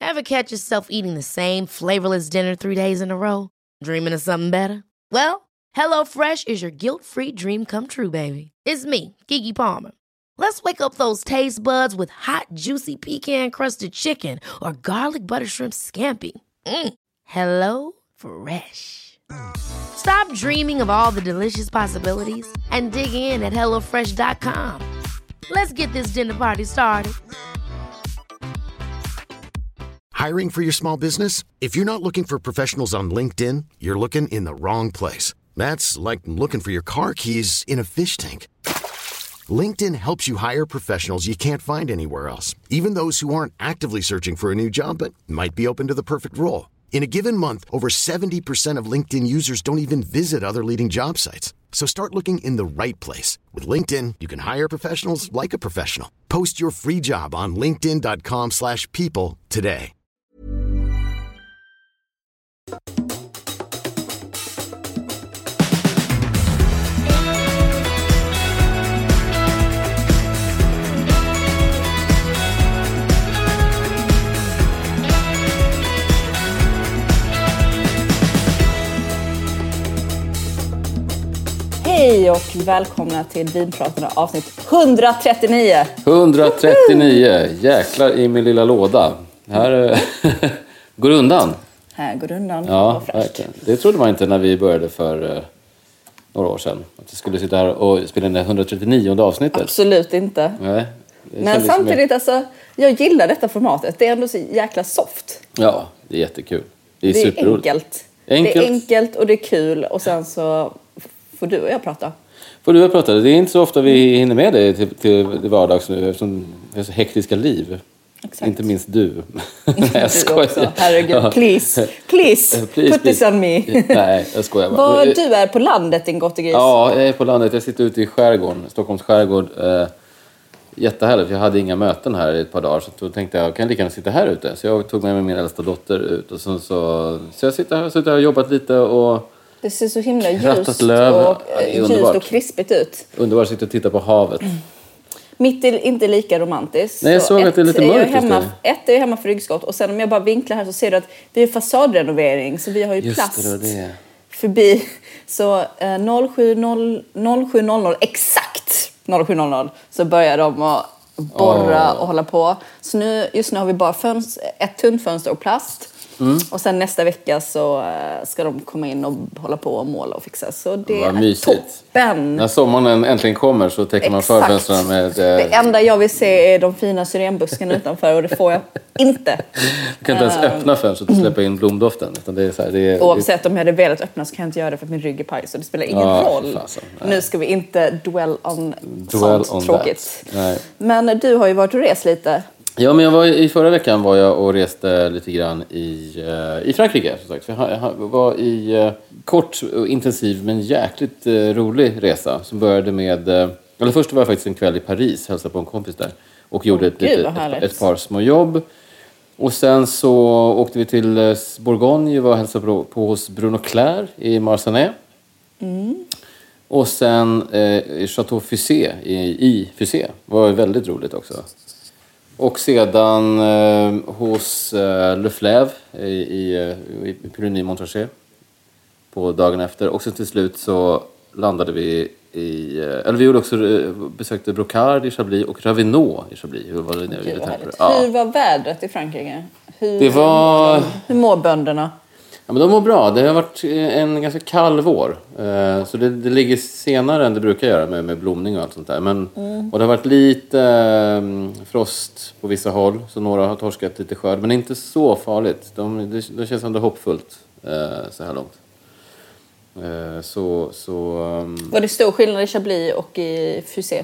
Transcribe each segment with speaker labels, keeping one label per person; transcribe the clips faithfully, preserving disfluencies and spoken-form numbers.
Speaker 1: Ever catch yourself eating the same flavorless dinner three days in a row? Dreaming of something better? Well, HelloFresh is your guilt-free dream come true, baby. It's me, Keke Palmer. Let's wake up those taste buds with hot, juicy pecan-crusted chicken or garlic butter shrimp scampi. Mm. Hello Fresh. Stop dreaming of all the delicious possibilities and dig in at hello fresh dot com. Let's get this dinner party started.
Speaker 2: Hiring for your small business? If you're not looking for professionals on LinkedIn, you're looking in the wrong place. That's like looking for your car keys in a fish tank. LinkedIn helps you hire professionals you can't find anywhere else, even those who aren't actively searching for a new job but might be open to the perfect role. In a given month, over seventy percent of LinkedIn users don't even visit other leading job sites. So start looking in the right place. With LinkedIn, you can hire professionals like a professional. Post your free job on linkedin dot com slash people today.
Speaker 3: Hej och välkomna till Vinpratarna avsnitt etthundratrettionio.
Speaker 4: etthundratrettionio, jäklar i min lilla låda. Här går undan.
Speaker 3: Här går undan.
Speaker 4: Ja, verkligen. Det trodde man inte när vi började för uh, några år sedan. Att vi skulle sitta här och spela in det etthundratrettionionde avsnittet.
Speaker 3: Absolut inte.
Speaker 4: Nej,
Speaker 3: men samtidigt, alltså, jag gillar detta formatet. Det är ändå så jäkla soft.
Speaker 4: Ja, det är jättekul. Det är,
Speaker 3: det är
Speaker 4: superroligt.
Speaker 3: enkelt.
Speaker 4: enkelt.
Speaker 3: Det är enkelt och det är kul. Och sen så får du och jag prata.
Speaker 4: Får du och jag prata? Det är inte så ofta vi hinner med dig till, till det vardags nu. Eftersom det är så hektiska liv. Exakt. Inte minst du. Nej, jag skojar.
Speaker 3: Du också. Herregud, ja. please, please, please, put this on me.
Speaker 4: Nej, jag skojar bara.
Speaker 3: Vad, du är på landet, din gottegris.
Speaker 4: Ja, jag är på landet. Jag sitter ute i skärgården, Stockholms skärgård. Eh, jättehärligt, jag hade inga möten här i ett par dagar. Så då tänkte jag, kan jag lika gärna sitta här ute? Så jag tog med mig min äldsta dotter ut. Och så, så, så jag sitter här, sitter här och jobbat lite och...
Speaker 3: Det ser så himla ljust
Speaker 4: löv.
Speaker 3: och,
Speaker 4: ja,
Speaker 3: ljust och krispigt ut.
Speaker 4: Underbart att sitta och titta på havet. Mm.
Speaker 3: Mitt är inte lika romantiskt.
Speaker 4: Nej, jag såg att det är lite mörkt.
Speaker 3: Hemma, ett är hemma för ryggskott. Och sen om jag bara vinklar här så ser du att vi har fasadrenovering. Så vi har ju
Speaker 4: just
Speaker 3: plast
Speaker 4: det, det.
Speaker 3: förbi. Så eh, noll sju noll noll exakt noll sju noll noll så börjar de att borra oh. och hålla på. Så nu, just nu har vi bara fönster, ett tunt fönster och plast. Mm. Och sen nästa vecka så ska de komma in och hålla på och måla och fixa. Så det
Speaker 4: Vad
Speaker 3: är
Speaker 4: mysigt.
Speaker 3: Toppen.
Speaker 4: När sommaren äntligen kommer så täcker man förfönstren med... Eh...
Speaker 3: Det enda jag vill se är de fina syrenbuskarna utanför och det får jag inte.
Speaker 4: Du kan inte ens öppna fönstret och släppa in blomdoften. Utan det är så här, det är,
Speaker 3: oavsett om jag hade velat öppna så kan jag inte göra det för att min rygg är paj. Så det spelar ingen ah, roll. Fasen, nu ska vi inte dwell on
Speaker 4: dwell
Speaker 3: sånt
Speaker 4: on
Speaker 3: tråkigt. Men du har ju varit och rest lite.
Speaker 4: Ja, men jag var i förra veckan var jag och reste lite grann i, uh, i Frankrike. Som sagt. Jag, jag var i uh, kort och intensiv men jäkligt uh, rolig resa. Som började med... Uh, eller först var jag faktiskt en kväll i Paris, hälsade på en kompis där. Och gjorde oh, ett, Gud, ett, ett par små jobb. Och sen så åkte vi till uh, Bourgogne och var hälsade på, på hos Bruno Clair i Marsanais. Mm. Och sen uh, Chateau Fusé i, i Fusé. Var väldigt roligt också. Och sedan eh, hos eh, Le Fleuve i, i, i Puligny-Montrachet på dagen efter. Och sen till slut så landade vi i... Eller vi gjorde också, besökte Brocard i Chablis och Ravenau i Chablis. Hur var det nu?
Speaker 3: Gud, ja. Hur var vädret i Frankrike? Hur,
Speaker 4: det var...
Speaker 3: Hur mår bönderna?
Speaker 4: Ja, men de mår bra. Det har varit en ganska kall vår. Så det, det ligger senare än det brukar göra med, med blomning och allt sånt där. Men, mm. Och det har varit lite um, frost på vissa håll. Så några har torskat lite skörd. Men inte så farligt. De, det, det känns ändå hoppfullt uh, så här långt. Uh, så, så, um...
Speaker 3: Var det stor skillnad i Chablis och i Fusé?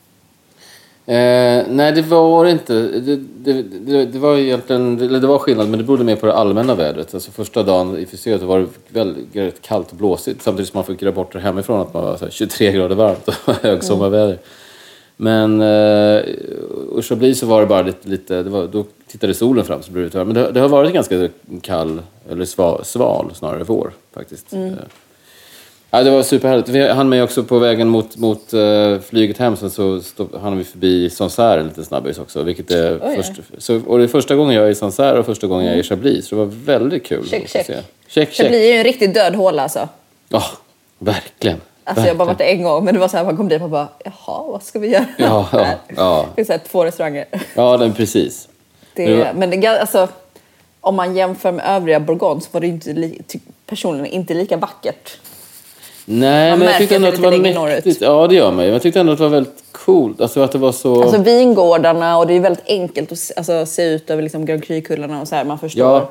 Speaker 4: Eh, nej, det var inte. Det, det, det, det var egentligen, det, det var skillnad, men det berodde mer på det allmänna vädret. Alltså första dagen i Fusé så var det väldigt kallt och blåsigt. Samtidigt som man fick rapporter hemifrån att man var så här tjugotre grader varmt och hög sommarväder. Men eh, och så blir så var det bara lite, lite det var, då tittade solen fram så blev det men det, det har varit ganska kall eller sval, sval snarare vår faktiskt. Mm. Ja, det var superhärligt. Vi hann med också på vägen mot, mot uh, flyget hem. Sen så stod, hann vi förbi Sancerre lite snabbis också. Vilket är
Speaker 3: Oj,
Speaker 4: först, så, och det är första gången jag är i Sancerre och första gången jag är i Chablis. Så det var väldigt kul.
Speaker 3: Check,
Speaker 4: att
Speaker 3: check.
Speaker 4: se. Check, check.
Speaker 3: Chablis är ju en riktigt död håla alltså.
Speaker 4: Ja, oh, verkligen.
Speaker 3: Alltså jag har bara varit där en gång, men det var så här, man kom dit och bara, jaha, vad ska vi göra?
Speaker 4: Ja, ja, ja.
Speaker 3: Det är så här, två restauranger.
Speaker 4: Ja, den, precis.
Speaker 3: Det,
Speaker 4: det var...
Speaker 3: Men det, alltså, om man jämför med övriga Bourgogne så var det inte li, ty, personligen inte lika vackert.
Speaker 4: Nej,
Speaker 3: man
Speaker 4: men jag tyckte ändå att det var mäktigt. Ja, det gör mig. Jag tyckte ändå att det var väldigt coolt. Alltså att det var så...
Speaker 3: Alltså vingårdarna, och det är väldigt enkelt att alltså, se ut över liksom Grand Cru-kullarna och så här, man förstår.
Speaker 4: Ja.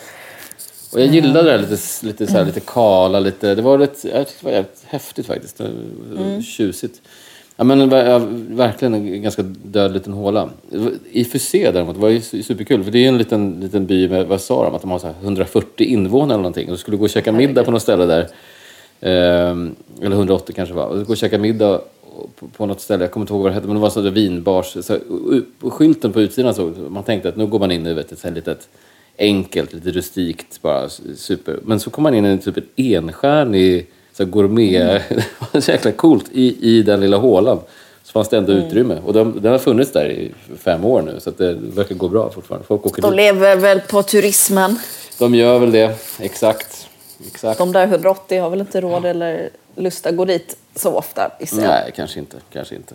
Speaker 4: Och jag gillade det där lite, lite, så här, lite kala, lite... Det var rätt, jag tyckte det var jävligt häftigt faktiskt. Mm. Tjusigt. Ja, men verkligen en ganska död liten håla. I Fusé däremot var det superkul. För det är en liten, liten by med, vad sa de? Att de har så här hundrafyrtio invånare eller någonting. Och skulle gå och käka middag på något ställe där. Eh, eller hundraåttio kanske var. Och gå och käka middag på, på något ställe. Jag kommer inte ihåg vad det hette. Men det var så där vinbars. Så här, och skylten på utsidan så. Man tänkte att nu går man in i ett litet enkelt, lite rustikt. Bara super. Men så kom man in i en typ en enstjärnig... Så gourmet, mm. det var så jäkla coolt i, i den lilla hålan. Så fanns det ändå mm. utrymme. Och den, den har funnits där i fem år nu. Så att det verkar gå bra fortfarande. Folk åker
Speaker 3: de dit. Lever väl på turismen.
Speaker 4: De gör väl det, exakt. exakt.
Speaker 3: De där hundraåttio har väl inte råd eller lust att gå dit så ofta.
Speaker 4: Nej, kanske inte. Kanske inte.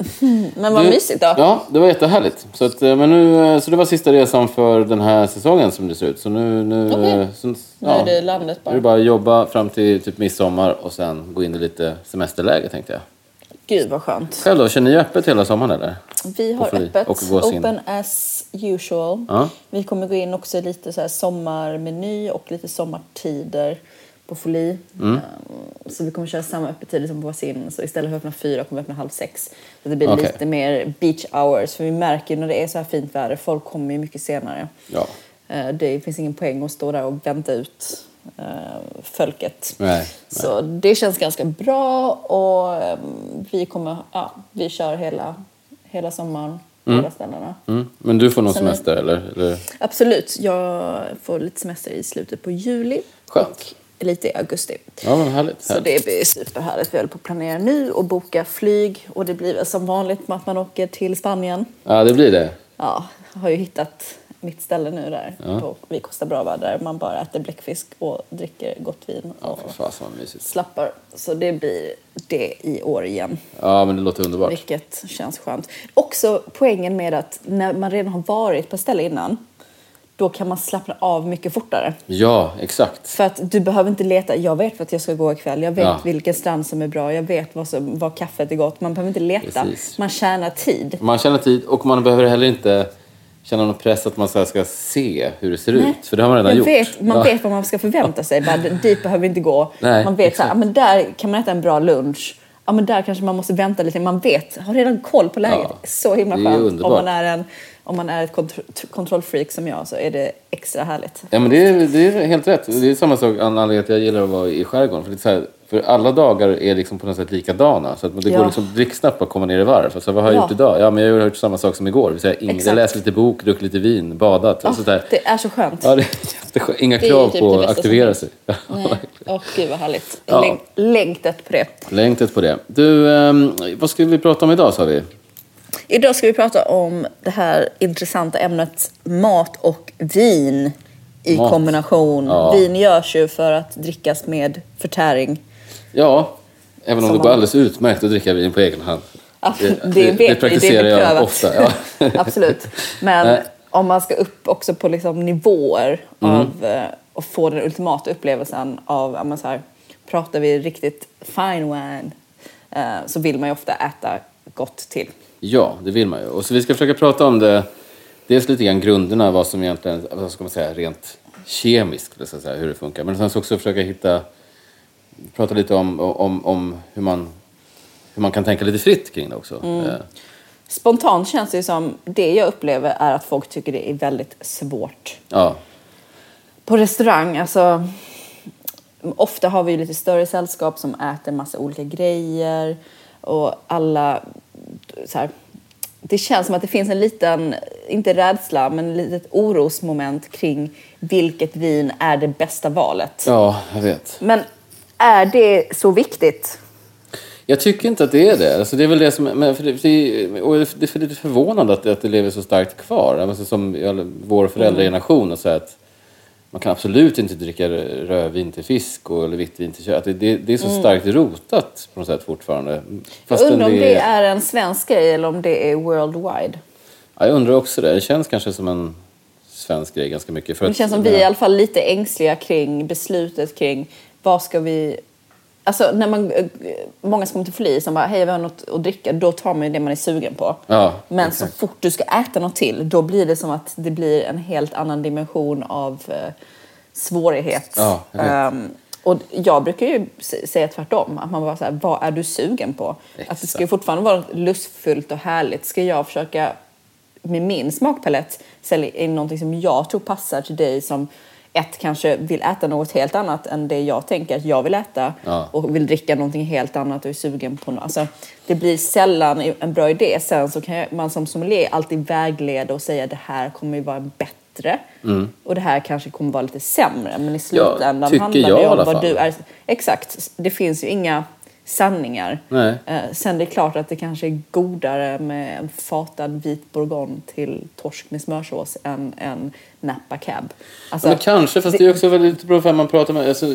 Speaker 3: Men vad du, mysigt då.
Speaker 4: Ja, det var jättehärligt. Så, att, men nu, så det var sista resan för den här säsongen som det ser ut. Så nu, nu,
Speaker 3: okay.
Speaker 4: så,
Speaker 3: nu
Speaker 4: ja,
Speaker 3: är det landet bara.
Speaker 4: Nu är det bara att jobba fram till typ midsommar och sen gå in i lite semesterläge, tänkte jag.
Speaker 3: Gud vad skönt.
Speaker 4: Själv då, känner ni öppet hela sommaren eller?
Speaker 3: Vi har öppet, open as usual.
Speaker 4: Ja.
Speaker 3: Vi kommer gå in också lite så här sommarmeny och lite sommartider på Folie. Mm. Så vi kommer köra samma öppettider som på Vassin. Så istället för att öppna fyra kommer vi öppna halv sex. Så det blir okay. lite mer beach hours. För vi märker när det är så här fint väder, folk kommer ju mycket senare.
Speaker 4: Ja.
Speaker 3: Det finns ingen poäng att stå där och vänta ut uh, folket.
Speaker 4: Nej, nej.
Speaker 3: Så det känns ganska bra. Och um, vi kommer, ja, vi kör hela, hela sommaren.
Speaker 4: Mm. Mm. Men du får någon Sen semester eller? eller?
Speaker 3: Absolut, jag får lite semester i slutet på juli.
Speaker 4: Skönt.
Speaker 3: Och lite i augusti.
Speaker 4: Ja, men härligt.
Speaker 3: Så det blir superhärligt. Vi håller på att planera nu och boka flyg. Och det blir som vanligt med att man åker till Spanien.
Speaker 4: Ja, det blir det.
Speaker 3: Ja, jag har ju hittat mitt ställe nu där. Ja. På vid Costa Brava där man bara äter bläckfisk och dricker gott vin.
Speaker 4: Ja,
Speaker 3: och
Speaker 4: för fasen vad mysigt.
Speaker 3: Slappar. Så det blir det i år igen.
Speaker 4: Ja, men det låter underbart.
Speaker 3: Vilket känns skönt. Också poängen med att när man redan har varit på ställe innan, då kan man slappna av mycket fortare.
Speaker 4: Ja, exakt.
Speaker 3: För att du behöver inte leta. Jag vet att jag ska gå ikväll. Jag vet
Speaker 4: ja.
Speaker 3: vilken strand som är bra. Jag vet vad, som, vad kaffet är gott. Man behöver inte leta.
Speaker 4: Precis.
Speaker 3: Man tjänar tid.
Speaker 4: Man tjänar tid och man behöver heller inte känna någon press att man ska se hur det ser Nej. ut. För det har man redan
Speaker 3: jag
Speaker 4: gjort.
Speaker 3: Vet, man ja. vet vad man ska förvänta sig. Bara, dit behöver inte gå.
Speaker 4: Nej,
Speaker 3: man vet
Speaker 4: exakt.
Speaker 3: så här, men där kan man äta en bra lunch. Ja, men där kanske man måste vänta lite. Man vet, har redan koll på läget.
Speaker 4: Ja.
Speaker 3: Så himla
Speaker 4: skönt.
Speaker 3: Om man är en Om man är ett kont- kontrollfreak som jag så är det extra härligt.
Speaker 4: Ja, men det är, det är helt rätt. Det är samma sak anledning att jag gillar att vara i skärgården. För, det är så här, för alla dagar är liksom på något sätt likadana. Så att det ja. går liksom blixtsnabbt att komma ner i varv. Så vad har jag ja. gjort idag? Ja, men jag har gjort samma sak som igår. Så jag, jag läst lite bok, druckit lite vin, badat.
Speaker 3: Oh,
Speaker 4: så där.
Speaker 3: Det är så skönt.
Speaker 4: Ja, det är inga krav typ på att aktivera sig.
Speaker 3: Nej. Åh, gud vad härligt. Ja. Läng- längtet på det.
Speaker 4: Längtet på det. Du, um, vad ska vi prata om idag, sa vi?
Speaker 3: Idag ska vi prata om det här intressanta ämnet mat och vin i mat. kombination. Ja. Vin görs ju för att drickas med förtäring.
Speaker 4: Ja, även om Som det går man... alldeles utmärkt att dricka vin på egen hand.
Speaker 3: Ja, det, det, vet, det
Speaker 4: praktiserar
Speaker 3: det
Speaker 4: jag ofta. Ja.
Speaker 3: Absolut. Men Nej. om man ska upp också på liksom nivåer mm. av och få den ultimata upplevelsen av, ja, men så här, pratar vi riktigt fine wine, så vill man ju ofta äta gott till.
Speaker 4: Ja, det vill man ju. Och så vi ska försöka prata om det. Dels lite grann grunderna, vad som egentligen, vad ska man säga, rent kemiskt, så att säga, hur det funkar. Men sen så också försöka hitta, prata lite om, om, om hur, man, hur man kan tänka lite fritt kring det också. Mm.
Speaker 3: Spontant känns det som, det jag upplever är att folk tycker det är väldigt svårt.
Speaker 4: Ja.
Speaker 3: På restaurang, alltså, ofta har vi ju lite större sällskap som äter massa olika grejer. Och alla, så här, det känns som att det finns en liten, inte rädsla, men ett litet orosmoment kring vilket vin är det bästa valet.
Speaker 4: Ja, jag vet.
Speaker 3: Men är det så viktigt?
Speaker 4: Jag tycker inte att det är det. Alltså det är väl det som... Men för det, och det är för lite förvånande att, att det lever så starkt kvar. Alltså som vår föräldrageneration och så att man kan absolut inte dricka rödvin till fisk och, eller vitt vin till kött. Det, det, det är så mm. starkt rotat på något sätt fortfarande.
Speaker 3: Fast jag undrar om det... det är en svensk grej eller om det är worldwide.
Speaker 4: Ja, jag undrar också det. Det känns kanske som en svensk grej ganska mycket. För
Speaker 3: det känns
Speaker 4: att,
Speaker 3: som vi är i alla fall lite ängsliga kring beslutet kring vad ska vi... Alltså när man, många som kommer till Fli som bara, hej, vi har något att dricka, då tar man ju det man är sugen på.
Speaker 4: Ja,
Speaker 3: men
Speaker 4: exakt.
Speaker 3: Så fort du ska äta något till, då blir det som att det blir en helt annan dimension av eh, svårighet.
Speaker 4: Ja,
Speaker 3: um, och jag brukar ju säga tvärtom, att man bara så här, vad är du sugen på?
Speaker 4: Exakt.
Speaker 3: Att det ska ju fortfarande vara lustfullt och härligt. Ska jag försöka med min smakpalett sälja in någonting som jag tror passar till dig som ett kanske vill äta något helt annat än det jag tänker att jag vill äta.
Speaker 4: Ja.
Speaker 3: Och vill dricka någonting helt annat och är sugen på något. Alltså, det blir sällan en bra idé. Sen så kan man som sommelier alltid vägleda och säga att det här kommer ju vara bättre. Mm. Och det här kanske kommer vara lite sämre. Men i slutändan
Speaker 4: ja,
Speaker 3: handlar
Speaker 4: jag,
Speaker 3: det om vad du är. Exakt, det finns ju inga sanningar.
Speaker 4: Nej.
Speaker 3: Eh, sen det är klart att det kanske är godare med en fatad vit bourgogne till torsk med smörsås än en Napa Cab. Alltså,
Speaker 4: ja, men kanske, fast det, det är också väldigt bra för man pratar med... Alltså,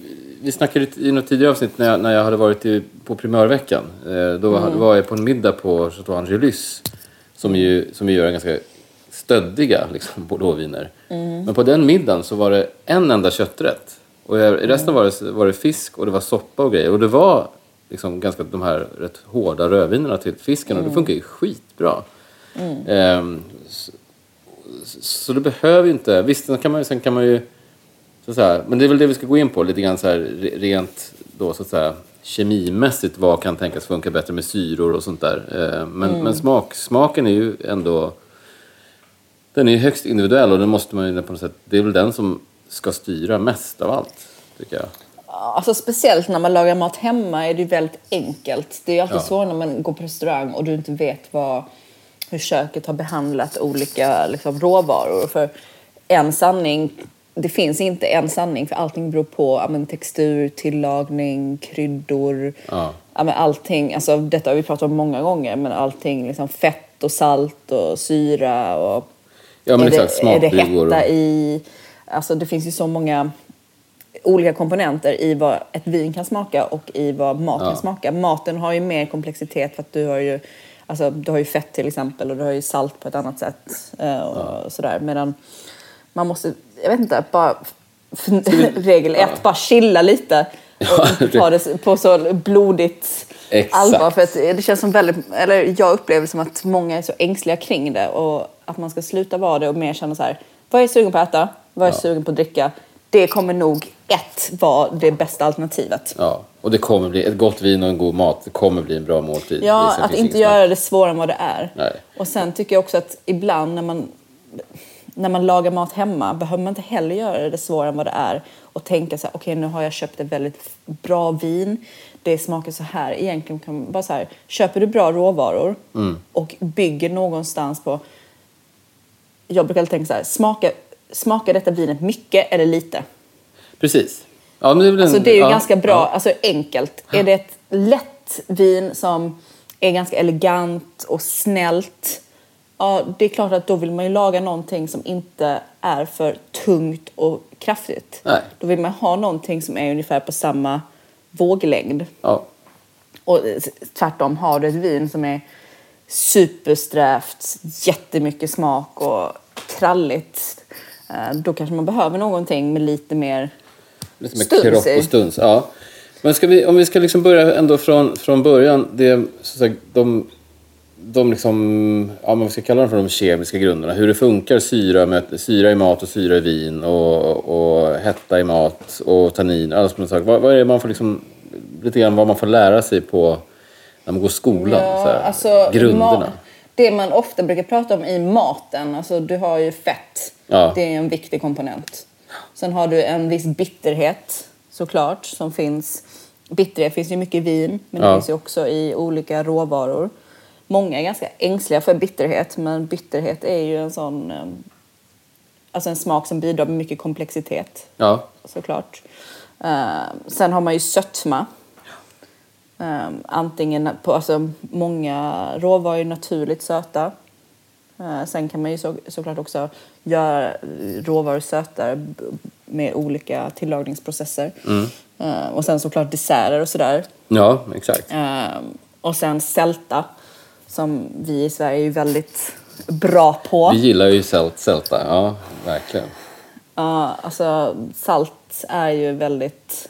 Speaker 4: vi snackade i något tidigare avsnitt när jag, när jag hade varit i, på primörveckan. Eh, då mm. var jag på en middag på Chateau Angelus som ju, som ju gör en ganska stöddiga liksom, bordeauxviner. Mm. Men på den middagen så var det en enda kötträtt. Och i resten var det, var det fisk och det var soppa och grejer. Och det var liksom ganska de här rätt hårda rödvinerna till fisken. Mm. Och det funkar ju skitbra. Mm. Ehm, så, så det behöver ju inte... Visst, sen kan man, sen kan man ju... Så, så här, men det är väl det vi ska gå in på. Lite grann så här rent då, så att säga, kemimässigt. Vad kan tänkas funka bättre med syror och sånt där. Ehm, men mm. men smak, smaken är ju ändå... Den är ju högst individuell och den måste man ju på något sätt... Det är väl den som... ska styra mest av allt, tycker jag.
Speaker 3: Alltså speciellt när man lagar mat hemma är det ju väldigt enkelt. Det är ju alltid ja. svårt när man går på restaurang och du inte vet vad, hur köket har behandlat olika liksom, råvaror. För en sanning, det finns inte en sanning för allting beror på ja, men, textur, tillagning, kryddor. Ja. Ja, men, allting, alltså, detta har vi pratat om många gånger, men allting liksom, fett och salt och syra och
Speaker 4: ja, men
Speaker 3: är,
Speaker 4: exakt,
Speaker 3: det, är det hetta
Speaker 4: och...
Speaker 3: i... Alltså det finns ju så många olika komponenter i vad ett vin kan smaka och i vad mat ja. kan smaka. Maten har ju mer komplexitet för att du har ju, alltså, du har ju fett till exempel och du har ju salt på ett annat sätt. Och ja. sådär. Medan man måste, jag vet inte, bara regel ett, ja. bara chilla lite och ja, inte ta det på så blodigt Exakt. allvar. För att det känns som väldigt, eller jag upplever som att många är så ängsliga kring det och att man ska sluta vara det och mer känna så här, vad är jag sugen på att äta? Vad är jag ja. sugen på att dricka? Det kommer nog ett vara det bästa alternativet.
Speaker 4: Ja, och det kommer bli ett gott vin och en god mat. Det kommer bli en bra måltid.
Speaker 3: Ja, att inte göra det svårare än vad det är.
Speaker 4: Nej.
Speaker 3: Och sen tycker jag också att ibland när man, när man lagar mat hemma behöver man inte heller göra det svårare än vad det är. Och tänka så här, okej, okay, nu har jag köpt ett väldigt bra vin. Det smakar så här. Egentligen kan man bara så här, köper du bra råvaror mm. och bygger någonstans på... Jag brukar tänka så här, smaka... Smakar detta vinet mycket eller lite?
Speaker 4: Precis. Ja, men det är väl en,
Speaker 3: alltså det är ju
Speaker 4: ja,
Speaker 3: ganska bra,
Speaker 4: ja.
Speaker 3: alltså enkelt. Är det ett lätt vin som är ganska elegant och snällt, ja, det är klart att då vill man ju laga någonting som inte är för tungt och kraftigt.
Speaker 4: Nej. Då
Speaker 3: vill man ha någonting som är ungefär på samma våglängd.
Speaker 4: Ja.
Speaker 3: Och tvärtom, har du ett vin som är supersträvt, jättemycket smak och kralligt, då kanske man behöver någonting med lite mer
Speaker 4: lite mer kropp och stuns. Ja. Men ska vi, om vi ska liksom börja ändå från, från början, det, så säga, de, de liksom, ja, man ska kalla dem för de kemiska grunderna. Hur det funkar, syra, med, syra i mat och syra i vin och, och hetta i mat och tannin. Alltså på något sätt. Vad, vad är det man får liksom, lite grann vad man får lära sig på när man går skolan?
Speaker 3: Ja,
Speaker 4: så här,
Speaker 3: alltså,
Speaker 4: grunderna.
Speaker 3: Ma- det man ofta brukar prata om i maten, alltså du har ju fett. Ja. Det är en viktig komponent. Sen har du en viss bitterhet såklart som finns. Bitterhet finns ju mycket i vin, men ja. det finns ju också i olika råvaror. Många är ganska ängsliga för bitterhet, men bitterhet är ju en sån, alltså en smak som bidrar med mycket komplexitet.
Speaker 4: Ja.
Speaker 3: Såklart. Uh, sen har man ju sötma. Um, antingen på, alltså många råvaror är naturligt söta. Uh, sen kan man ju så, såklart också göra råvaror sötare med olika tillagningsprocesser.
Speaker 4: Mm.
Speaker 3: Uh, och sen såklart desserter och sådär.
Speaker 4: Ja, exakt.
Speaker 3: Uh, och sen sälta, som vi i Sverige är ju väldigt bra på.
Speaker 4: Vi gillar ju sält, sälta, ja, verkligen.
Speaker 3: Ja, uh, alltså salt är ju väldigt...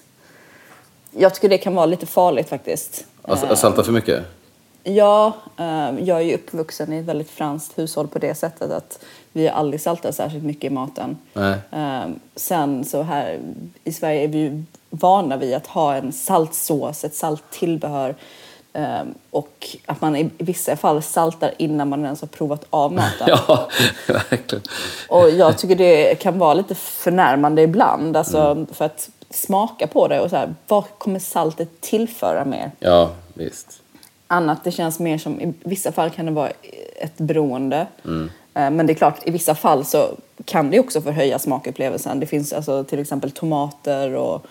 Speaker 3: Jag tycker det kan vara lite farligt faktiskt.
Speaker 4: Alltså, uh, salta för mycket?
Speaker 3: Ja, uh, jag är ju uppvuxen i ett väldigt franskt hushåll på det sättet att vi aldrig saltar särskilt mycket i maten.
Speaker 4: Nej.
Speaker 3: Uh, sen så här i Sverige är vi ju vana vid att ha en saltsås, ett salttillbehör. Um, och att man i vissa fall saltar innan man ens har provat av maten.
Speaker 4: Ja, verkligen.
Speaker 3: Och jag tycker det kan vara lite förnärmande ibland. Alltså, mm. För att smaka på det och så här, vad kommer saltet tillföra mer?
Speaker 4: Ja, visst.
Speaker 3: Annat, det känns mer som, i vissa fall kan det vara ett beroende.
Speaker 4: Mm.
Speaker 3: Men det är klart, i vissa fall så kan det också förhöja smakupplevelsen. Det finns alltså till exempel tomater och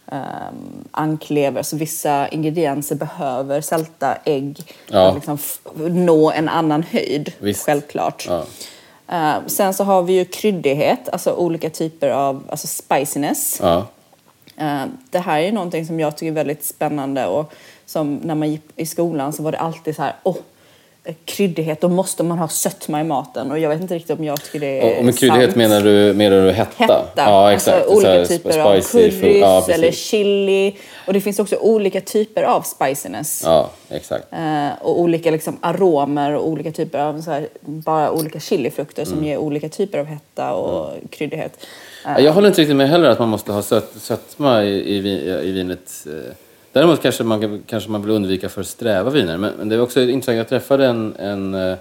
Speaker 3: um, anklever. Så vissa ingredienser behöver sälta ägg
Speaker 4: ja.
Speaker 3: för att liksom f- nå en annan höjd.
Speaker 4: Visst.
Speaker 3: Självklart.
Speaker 4: Ja.
Speaker 3: Uh, sen så har vi ju kryddighet, alltså olika typer av alltså spiciness.
Speaker 4: Ja.
Speaker 3: Uh, det här är ju någonting som jag tycker är väldigt spännande och som när man gick i skolan så var det alltid så här, åh, kryddighet, då måste man ha sötma i maten och jag vet inte riktigt om jag tycker det är
Speaker 4: och, och med kryddighet
Speaker 3: sant.
Speaker 4: menar du, menar du hetta?
Speaker 3: Hetta,
Speaker 4: Ja, exakt.
Speaker 3: alltså olika
Speaker 4: här,
Speaker 3: typer
Speaker 4: spicy,
Speaker 3: av currys
Speaker 4: ja,
Speaker 3: eller chili och det finns också olika typer av spiciness.
Speaker 4: Ja, exakt.
Speaker 3: Uh, och olika liksom aromer och olika typer av så här, bara olika chilifrukter som mm. ger olika typer av hetta och mm. kryddighet. Uh,
Speaker 4: jag håller inte riktigt med heller att man måste ha sött, sötma i, i, i vinet. Däremot kanske man, kanske man vill undvika för sträva viner. Men, men det är också intressant. Jag träffade en, en,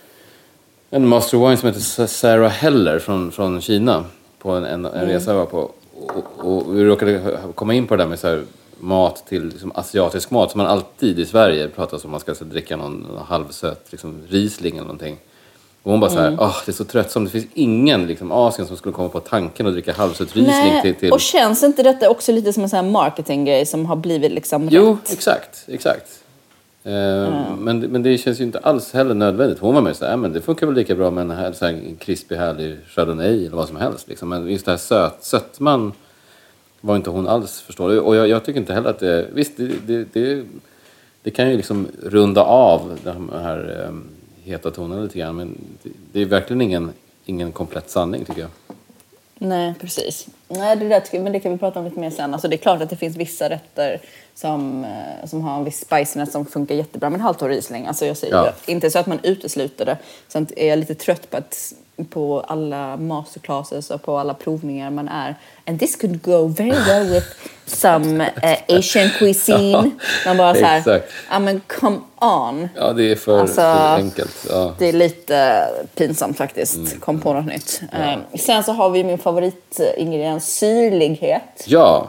Speaker 4: en master wine som heter Sarah Heller från, från Kina på en, en, en
Speaker 3: mm.
Speaker 4: resa jag var på. Och, och vi råkade komma in på det där med så här, mat till liksom, asiatisk mat som man alltid i Sverige pratar om. Man ska så, dricka någon, någon halvsöt liksom, Riesling eller någonting. Och hon bara så här, mm. oh, det är så tröttsamt. Det finns ingen liksom, Asien som skulle komma på tanken att dricka halvsöt Riesling till, till...
Speaker 3: Och känns inte detta också lite som en sån här marketinggrej som har blivit liksom
Speaker 4: jo,
Speaker 3: rätt?
Speaker 4: exakt, exakt. Uh,
Speaker 3: mm.
Speaker 4: men, men det känns ju inte alls heller nödvändigt. Hon var med så här, men det funkar väl lika bra med en, här, så här, en krispig, härlig chardonnay eller vad som helst. Liksom. Men just det här söt, sötman var inte hon alls förstår. Och jag, jag tycker inte heller att det... Visst, det, det, det, det kan ju liksom runda av de här... Um, heta tonen lite grann, men det, det är verkligen ingen, ingen komplett sanning tycker jag.
Speaker 3: Nej, precis. Nej, det där, men det kan vi prata om lite mer sen. Alltså, det är klart att det finns vissa rätter som, som har en viss spiciness som funkar jättebra med halt och Riesling. Alltså jag säger
Speaker 4: ja.
Speaker 3: inte så att man utesluter det. Sen är jag lite trött på att på alla masterclasses och på alla provningar man är. And this could go very well with some uh, Asian cuisine. Ja, man bara så här, ja men come on.
Speaker 4: Ja, det är för,
Speaker 3: alltså,
Speaker 4: för enkelt. Ja.
Speaker 3: Det är lite pinsamt faktiskt. Mm. Kom på något nytt. Ja. Um, sen så har vi min favoritingrediens, syrlighet.
Speaker 4: Ja.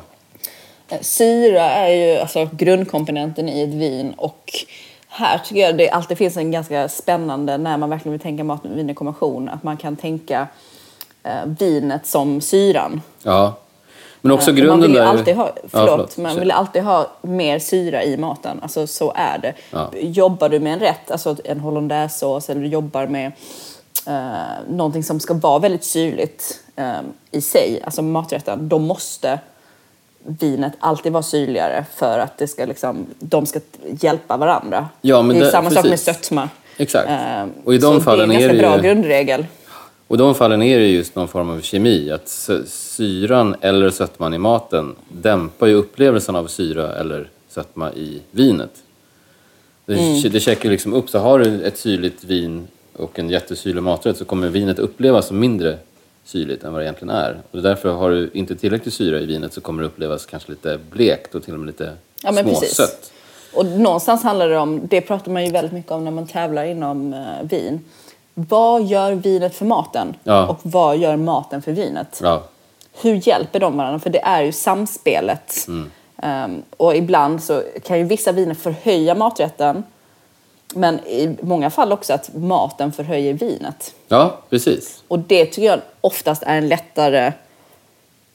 Speaker 3: Syra är ju alltså grundkomponenten i ett vin och här tycker jag det alltid finns en ganska spännande när man verkligen vill tänka mat, vin i kombination, att man kan tänka eh, vinet som syran.
Speaker 4: Ja. Men också
Speaker 3: eh,
Speaker 4: grunden
Speaker 3: man vill ju
Speaker 4: där...
Speaker 3: alltid ha, förlåt,
Speaker 4: ja, förlåt.
Speaker 3: man vill alltid ha mer syra i maten. Alltså så är det.
Speaker 4: Ja.
Speaker 3: Jobbar du med en rätt, alltså en hollandaisesås eller du jobbar med eh, någonting som ska vara väldigt syrligt eh, i sig, alltså maträtten, då måste vinet alltid vara syrligare för att det ska liksom, de ska hjälpa varandra.
Speaker 4: Ja, men
Speaker 3: det är
Speaker 4: det,
Speaker 3: samma
Speaker 4: precis.
Speaker 3: sak med sötma.
Speaker 4: Exakt.
Speaker 3: Uh,
Speaker 4: och i de
Speaker 3: så
Speaker 4: fallen
Speaker 3: det är en ganska
Speaker 4: är det
Speaker 3: bra
Speaker 4: ju,
Speaker 3: grundregel.
Speaker 4: Och i de fallen är det just någon form av kemi. Att syran eller sötman i maten dämpar ju upplevelsen av syra eller sötma i vinet. Det, mm. det checkar liksom upp. Så har du ett syrligt vin och en jättesyrlig maträtt så kommer vinet upplevas som mindre syrligt än vad det egentligen är. Och därför har du inte tillräckligt syra i vinet så kommer det upplevas kanske lite blekt och till och med lite
Speaker 3: ja, men
Speaker 4: småsött.
Speaker 3: Och någonstans handlar det om, det pratar man ju väldigt mycket om när man tävlar inom uh, vin. Vad gör vinet för maten?
Speaker 4: Ja.
Speaker 3: Och vad gör maten för vinet?
Speaker 4: Ja.
Speaker 3: Hur hjälper de varandra? För det är ju samspelet. Mm. Um, och ibland så kan ju vissa viner förhöja maträtten. Men i många fall också att maten förhöjer vinet.
Speaker 4: Ja, precis.
Speaker 3: Och det tycker jag oftast är en lättare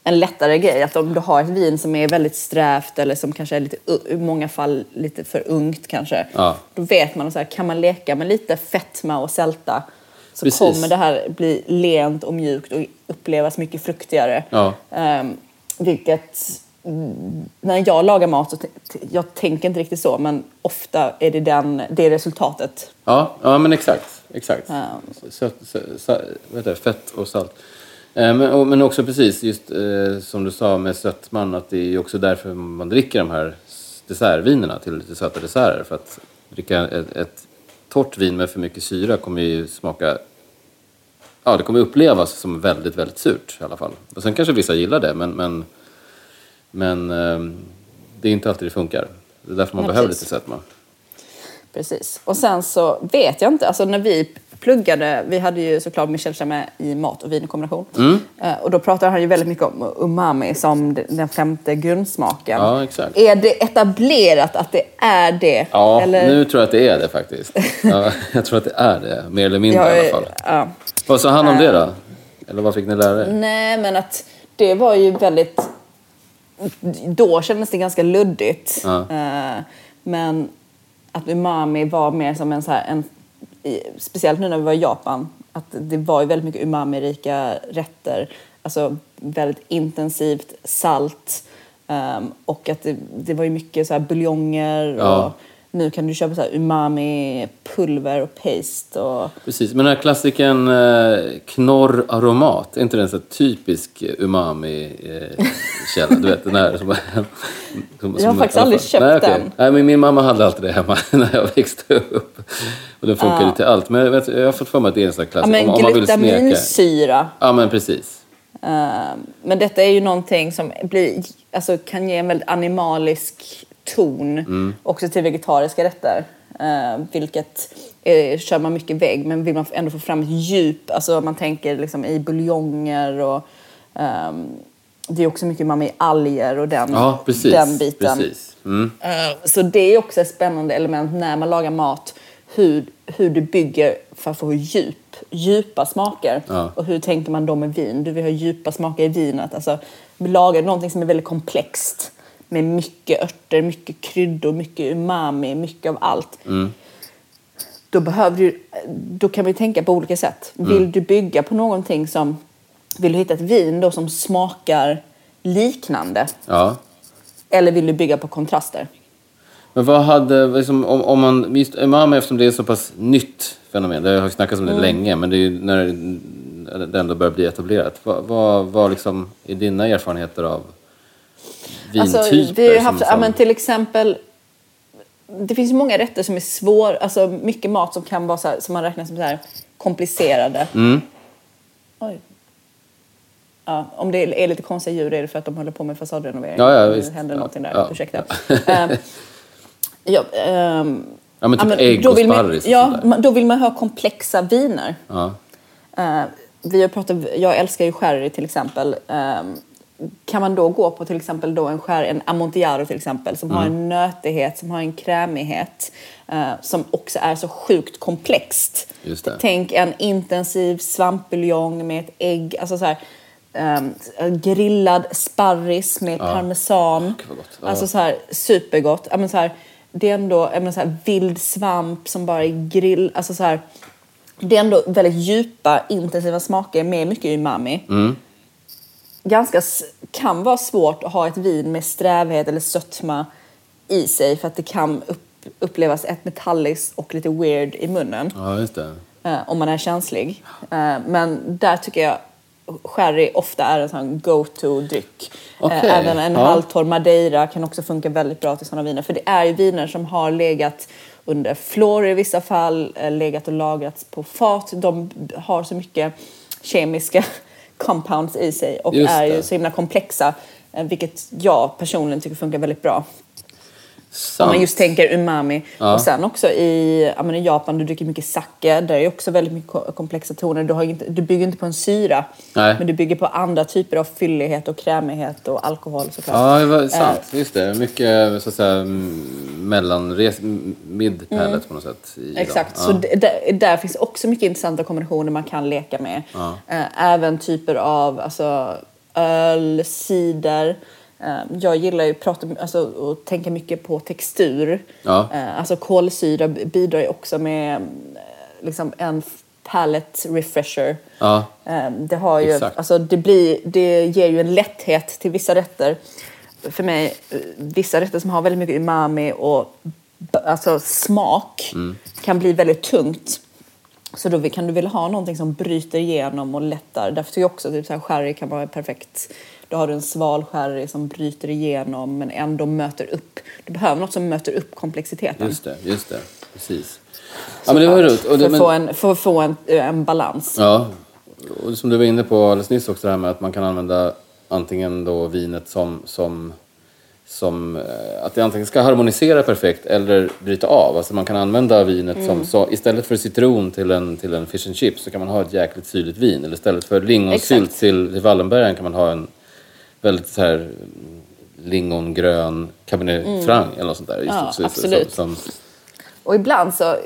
Speaker 3: en lättare grej. Att om du har ett vin som är väldigt strävt eller som kanske är lite, i många fall lite för ungt kanske.
Speaker 4: Ja.
Speaker 3: Då vet man så här, kan man leka med lite fetma och sälta så
Speaker 4: Precis.
Speaker 3: kommer det här bli lent och mjukt och upplevas mycket fruktigare.
Speaker 4: Ja.
Speaker 3: Um, vilket, när jag lagar mat så t- jag tänker inte riktigt så, men ofta är det den, det resultatet.
Speaker 4: Ja, ja men exakt. exakt.
Speaker 3: Ja.
Speaker 4: Sött, sö, sö, vad heter det? Fett och salt. Eh, men, och, men också precis, just eh, som du sa med sötman, att det är också därför man dricker de här dessertvinerna till lite söta desserter. För att dricka ett, ett torrt vin med för mycket syra kommer ju smaka... Ja, det kommer upplevas som väldigt, väldigt surt i alla fall. Och sen kanske vissa gillar det, men, men, men eh, det är inte alltid det funkar. Det är därför man
Speaker 3: Ja,
Speaker 4: behöver
Speaker 3: precis.
Speaker 4: lite sötma.
Speaker 3: Precis. Och sen så vet jag inte, alltså när vi pluggade, vi hade ju såklart Michel Chamet i mat och vin i kombination.
Speaker 4: Mm.
Speaker 3: Eh, och då pratade han ju väldigt mycket om umami som den femte grundsmaken.
Speaker 4: Ja, exakt.
Speaker 3: Är det etablerat att det är det?
Speaker 4: Ja,
Speaker 3: eller?
Speaker 4: nu tror jag att det är det faktiskt. Ja, jag tror att det är det, mer eller mindre
Speaker 3: Ja,
Speaker 4: i alla fall.
Speaker 3: ja.
Speaker 4: Vad sa han om det då? Eller vad fick ni lära er?
Speaker 3: Nej, men att det var ju väldigt... Då kändes det ganska luddigt.
Speaker 4: Ja.
Speaker 3: Eh, men att umami var mer som en så här... En, i, speciellt nu när vi var i Japan. Att det var ju väldigt mycket umami-rika rätter. Alltså väldigt intensivt salt. Um, och att det, det var ju mycket så här buljonger.
Speaker 4: Ja.
Speaker 3: Och nu kan du köpa så här umami-pulver och paste. Och...
Speaker 4: Precis, men den här klassiken eh, knorraromat, är inte den så här typisk umami-källa? Du vet, den här som... som
Speaker 3: Jag har
Speaker 4: som,
Speaker 3: faktiskt aldrig köpt
Speaker 4: Nej, okay.
Speaker 3: den.
Speaker 4: Nej, men min mamma hade alltid det hemma när jag växte upp. Och den funkar ju till allt. Men jag, vet, jag har fått för mig att det är en sån här klassisk...
Speaker 3: Ja, men
Speaker 4: om, om man vill smeka.
Speaker 3: glutaminsyra.
Speaker 4: Ja, men precis.
Speaker 3: Uh, men detta är ju någonting som blir, alltså, kan ge en väldigt animalisk ton
Speaker 4: Mm.
Speaker 3: också till vegetariska rätter. Uh, vilket är, kör man mycket vägg, men vill man ändå få fram ett djup, alltså man tänker liksom i buljonger och um, det är också mycket man med alger och den,
Speaker 4: Ja, precis.
Speaker 3: den biten.
Speaker 4: Precis. Mm.
Speaker 3: Uh, så det är också ett spännande element när man lagar mat. Hur, hur du bygger för att få djup, djupa smaker.
Speaker 4: Ja.
Speaker 3: Och hur tänker man då med vin? Du vill ha djupa smaker i vinet. Alltså, vi lagar någonting som är väldigt komplext. Med mycket örter, mycket kryddor, mycket umami, mycket av allt.
Speaker 4: Mm.
Speaker 3: Då, behöver du, då kan vi tänka på olika sätt.
Speaker 4: Mm.
Speaker 3: Vill du bygga på någonting som... Vill du hitta ett vin då som smakar liknande?
Speaker 4: Ja.
Speaker 3: Eller vill du bygga på kontraster?
Speaker 4: Men vad hade, liksom, om, om man, just umami, eftersom det är så pass nytt fenomen, det har ju snackats om det
Speaker 3: Mm.
Speaker 4: länge, men det är ju när det ändå börjar bli etablerat. Vad, vad, vad liksom är dina erfarenheter av vintyper?
Speaker 3: Alltså, vi har ju haft,
Speaker 4: som,
Speaker 3: ja,
Speaker 4: som...
Speaker 3: men till exempel, det finns ju många rätter som är svår, alltså mycket mat som kan vara så här, som man räknar som så här komplicerade.
Speaker 4: Mm.
Speaker 3: Oj. Ja, om det är lite konstiga djur är det för att de håller på med fasadrenovering.
Speaker 4: Ja, ja,
Speaker 3: Nu
Speaker 4: visst.
Speaker 3: händer
Speaker 4: Ja,
Speaker 3: någonting där,
Speaker 4: ja.
Speaker 3: ursäkta. um, ja, um,
Speaker 4: Ja, men typ
Speaker 3: ja, men
Speaker 4: ägg
Speaker 3: då
Speaker 4: och
Speaker 3: vill man,
Speaker 4: sparris och
Speaker 3: ja,
Speaker 4: sånt där.
Speaker 3: man- då vill man ha komplexa viner.
Speaker 4: Ja.
Speaker 3: Uh, vi har pratat, jag älskar ju sherry till exempel. Um, kan man då gå på till exempel då en sherry, en Amontillado till exempel, som
Speaker 4: Mm.
Speaker 3: har en nötighet, som har en krämighet, uh, som också är så sjukt komplext.
Speaker 4: Just det.
Speaker 3: Tänk en intensiv svampbuljong med ett ägg, alltså så här, um, grillad sparris med parmesan.
Speaker 4: Gud, vad gott. Ja.
Speaker 3: Alltså så här supergott. Ja, men så här, det är ändå jag menar, så här, vild svamp som bara är grill, alltså så här, det är ändå väldigt djupa, intensiva smaker med mycket umami.
Speaker 4: Mm.
Speaker 3: Ganska s- kan vara svårt att ha ett vin med strävhet eller sötma i sig för att det kan upp, upplevas ett metalliskt och lite weird i munnen
Speaker 4: Ja, just det.
Speaker 3: eh, om man är känslig. Eh, men där tycker jag sherry ofta är en sån go-to-dryck.
Speaker 4: Okej,
Speaker 3: Eh, även en
Speaker 4: ja.
Speaker 3: halvtorr madeira kan också funka väldigt bra till sådana viner. För det är ju viner som har legat under flor i vissa fall, eh, legat och lagrats på fat. De har så mycket kemiska compounds i sig och
Speaker 4: Just
Speaker 3: är
Speaker 4: det.
Speaker 3: ju så himla komplexa. eh, Vilket jag personligen tycker funkar väldigt bra. Om man just tänker umami.
Speaker 4: Ja.
Speaker 3: Och sen också i, ja, men i Japan, du dricker mycket sake. Där är också väldigt mycket ko- komplexa toner. Du, har ju inte, du bygger inte på en syra.
Speaker 4: Nej.
Speaker 3: Men du bygger på andra typer av fyllighet och krämighet och alkohol såklart.
Speaker 4: Ja, det var sant. Just det. Mycket så att säga m- mellanres, m- mid-pallet på något sätt. I dem.
Speaker 3: Exakt,
Speaker 4: Ja.
Speaker 3: så d- där, där finns också mycket intressanta kombinationer man kan leka med.
Speaker 4: Ja.
Speaker 3: Eh, Även typer av, alltså, öl, cider. Jag gillar ju att prata, alltså, och tänka mycket på textur.
Speaker 4: Ja.
Speaker 3: Alltså kolsyra bidrar ju också med liksom en palate refresher.
Speaker 4: Ja.
Speaker 3: Det, har ju, alltså, det, blir, det ger ju en lätthet till vissa rätter. För mig, vissa rätter som har väldigt mycket umami och alltså, smak mm. kan bli väldigt tungt. Så då kan du vilja ha någonting som bryter igenom och lättar. Därför tycker jag också att typ, så här, sherry kan vara perfekt. Då har du en sval sherry som bryter igenom men ändå möter upp. Du behöver något som möter upp komplexiteten.
Speaker 4: Just det, just det. Precis. Ja, men det var roligt. Och det,
Speaker 3: för, att få en, för att få en, en balans.
Speaker 4: Ja, och som du var inne på alldeles nyss också det här med att man kan använda antingen då vinet som... som som att det antingen ska harmonisera perfekt eller bryta av. Alltså man kan använda vinet mm. som så, istället för citron till en, till en fish and chips så kan man ha ett jäkligt syrligt vin. Eller istället för lingonsylt till, till Wallenbergen kan man ha en väldigt så här lingongrön Cabernet mm. Franc eller något sånt där.
Speaker 3: Ja,
Speaker 4: så,
Speaker 3: absolut.
Speaker 4: Som, som...
Speaker 3: Och ibland så,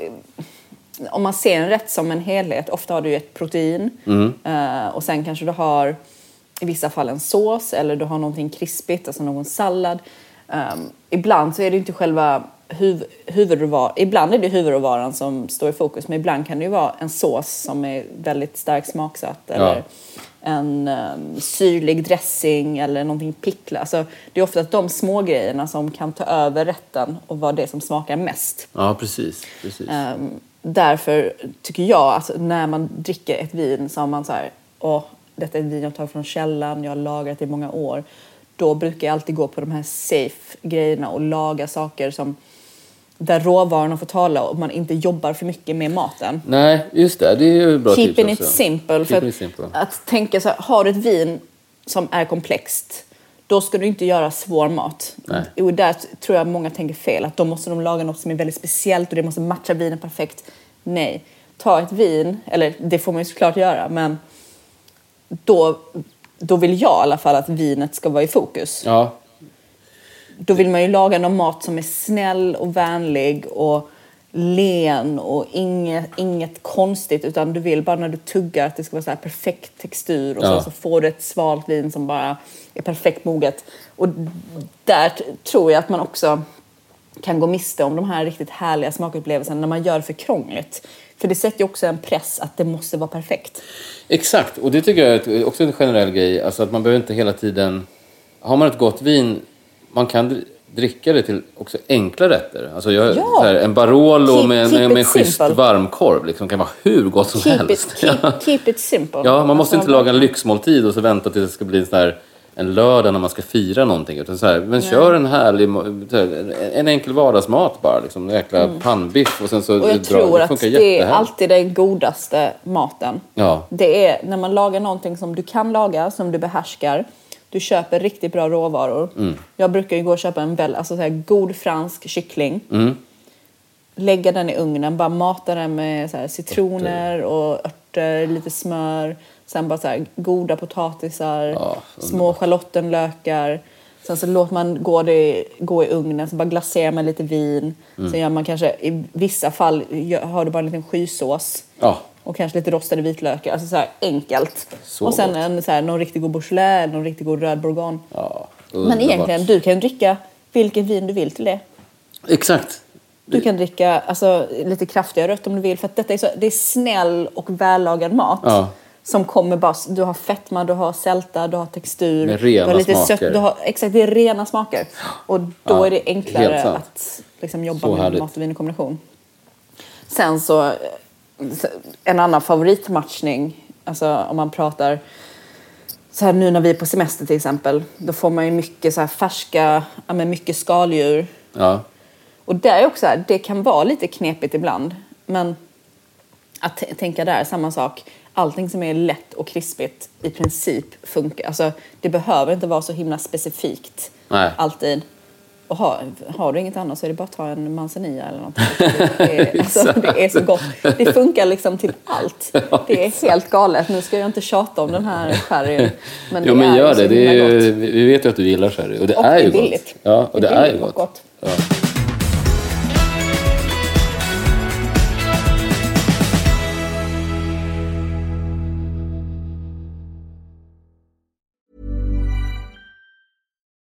Speaker 3: om man ser en rätt som en helhet, ofta har du ett protein
Speaker 4: mm.
Speaker 3: uh, och sen kanske du har i vissa fall en sås eller du har någonting krispigt, alltså någon sallad. Um, ibland så är det inte själva huv- huvudråvaran. Ibland är det huvudråvaran som står i fokus, men ibland kan det ju vara en sås som är väldigt starkt smaksatt eller
Speaker 4: ja.
Speaker 3: en um, syrlig dressing eller någonting pickla. Alltså, det är ofta att de små grejerna som kan ta över rätten och vara det som smakar mest.
Speaker 4: Ja, precis. precis.
Speaker 3: Um, därför tycker jag, alltså, när man dricker ett vin så har man så här, åh, detta är ett vin jag tar från källan, jag har lagrat i många år. Då brukar jag alltid gå på de här safe grejerna och laga saker som där råvarorna får tala och man inte jobbar för mycket med maten.
Speaker 4: Nej, just det. Det är ju bra tips
Speaker 3: Keeping
Speaker 4: också.
Speaker 3: it simple. För
Speaker 4: it simple.
Speaker 3: Att, att tänka så här, har du ett vin som är komplext, då ska du inte göra svår mat.
Speaker 4: Nej.
Speaker 3: Och där tror jag många tänker fel. Att då måste de laga något som är väldigt speciellt och det måste matcha vinen perfekt. Nej, ta ett vin, eller det får man ju såklart göra, men då, då vill jag i alla fall att vinet ska vara i fokus.
Speaker 4: Ja.
Speaker 3: Då vill man ju laga någon mat som är snäll och vänlig och len och inget, inget konstigt, utan du vill bara när du tuggar att det ska vara så här perfekt textur och
Speaker 4: ja.
Speaker 3: så, så får du ett svalt vin som bara är perfekt moget. Och där t- tror jag att man också kan gå miste om de här riktigt härliga smakupplevelserna när man gör det för krångligt. För det sätter ju också en press att det måste vara perfekt.
Speaker 4: Exakt, och det tycker jag är också en generell grej. Alltså att man behöver inte hela tiden... Har man ett gott vin, man kan dricka det till också enkla rätter. Alltså jag,
Speaker 3: ja.
Speaker 4: här, en Barolo
Speaker 3: keep,
Speaker 4: med,
Speaker 3: keep
Speaker 4: med, med schysst
Speaker 3: simple.
Speaker 4: varmkorv liksom, kan vara hur gott som
Speaker 3: keep
Speaker 4: helst.
Speaker 3: It, keep, keep it simple.
Speaker 4: Ja, man måste
Speaker 3: alltså,
Speaker 4: inte laga en lyxmåltid och så vänta tills det ska bli en sån här... en lördag när man ska fira någonting. Utan så här, men kör en härlig, en enkel vardagsmat bara. Liksom, en jäkla mm. pannbiff. Och, sen så
Speaker 3: och jag
Speaker 4: det
Speaker 3: tror
Speaker 4: det
Speaker 3: att det är alltid den godaste maten.
Speaker 4: Ja.
Speaker 3: Det är när man lagar någonting som du kan laga, som du behärskar. Du köper riktigt bra råvaror. Mm. Jag brukar ju gå och köpa en väl, alltså så här, god fransk kyckling. Mm. Lägga den i ugnen, bara mata den med så här, citroner örter. och örter, lite smör. Sen bara så här, goda potatisar, ja, små schalottenlökar. Sen så låter man gå, det, gå i ugnen, så bara glaserar med lite vin. Mm. Sen gör man kanske, i vissa fall har du bara en liten skysås.
Speaker 4: Ja.
Speaker 3: Och kanske lite rostade vitlökar. Alltså så här enkelt.
Speaker 4: Så
Speaker 3: och sen en, så här, någon riktigt god Beaujolais, någon riktigt god röd bourgogne.
Speaker 4: Ja,
Speaker 3: men egentligen, du kan dricka vilken vin du vill till det.
Speaker 4: Exakt.
Speaker 3: Du kan dricka alltså, lite kraftigare rött om du vill. För att detta är, så, det är snäll och vällagad mat.
Speaker 4: Ja.
Speaker 3: Som kommer bara, du har fetma, du har sälta, du har textur.
Speaker 4: Med rena
Speaker 3: du har lite
Speaker 4: smaker.
Speaker 3: Sött, du har, exakt, det är rena smaker. Och då
Speaker 4: ja,
Speaker 3: är det enklare att liksom, jobba
Speaker 4: så
Speaker 3: med
Speaker 4: härligt.
Speaker 3: mat och vin i kombination. Sen så, en annan favoritmatchning, alltså om man pratar så här nu när vi är på semester till exempel, då får man ju mycket så här färska, ja, men mycket skaldjur.
Speaker 4: Ja.
Speaker 3: Och det är också här, det kan vara lite knepigt ibland, men att t- tänka där, samma sak. Allting som är lätt och krispigt i princip funkar. Alltså, det behöver inte vara så himla specifikt.
Speaker 4: Nej.
Speaker 3: Alltid. Och har, har du inget annat så är det bara att ta en manzanilla eller något. Det är, alltså, det är så gott. Det funkar liksom till allt. Det är helt galet. Nu ska jag inte tjata om den här sherry. Men
Speaker 4: jo,
Speaker 3: det
Speaker 4: men
Speaker 3: är
Speaker 4: gör
Speaker 3: så
Speaker 4: det. det är
Speaker 3: himla
Speaker 4: ju,
Speaker 3: gott.
Speaker 4: vi vet ju att du gillar sherry. Och det
Speaker 3: Och
Speaker 4: är
Speaker 3: det
Speaker 4: ju
Speaker 3: är billigt.
Speaker 4: gott. Ja, och det,
Speaker 3: det
Speaker 4: är,
Speaker 3: är
Speaker 4: ju gott.
Speaker 3: gott.
Speaker 4: Ja.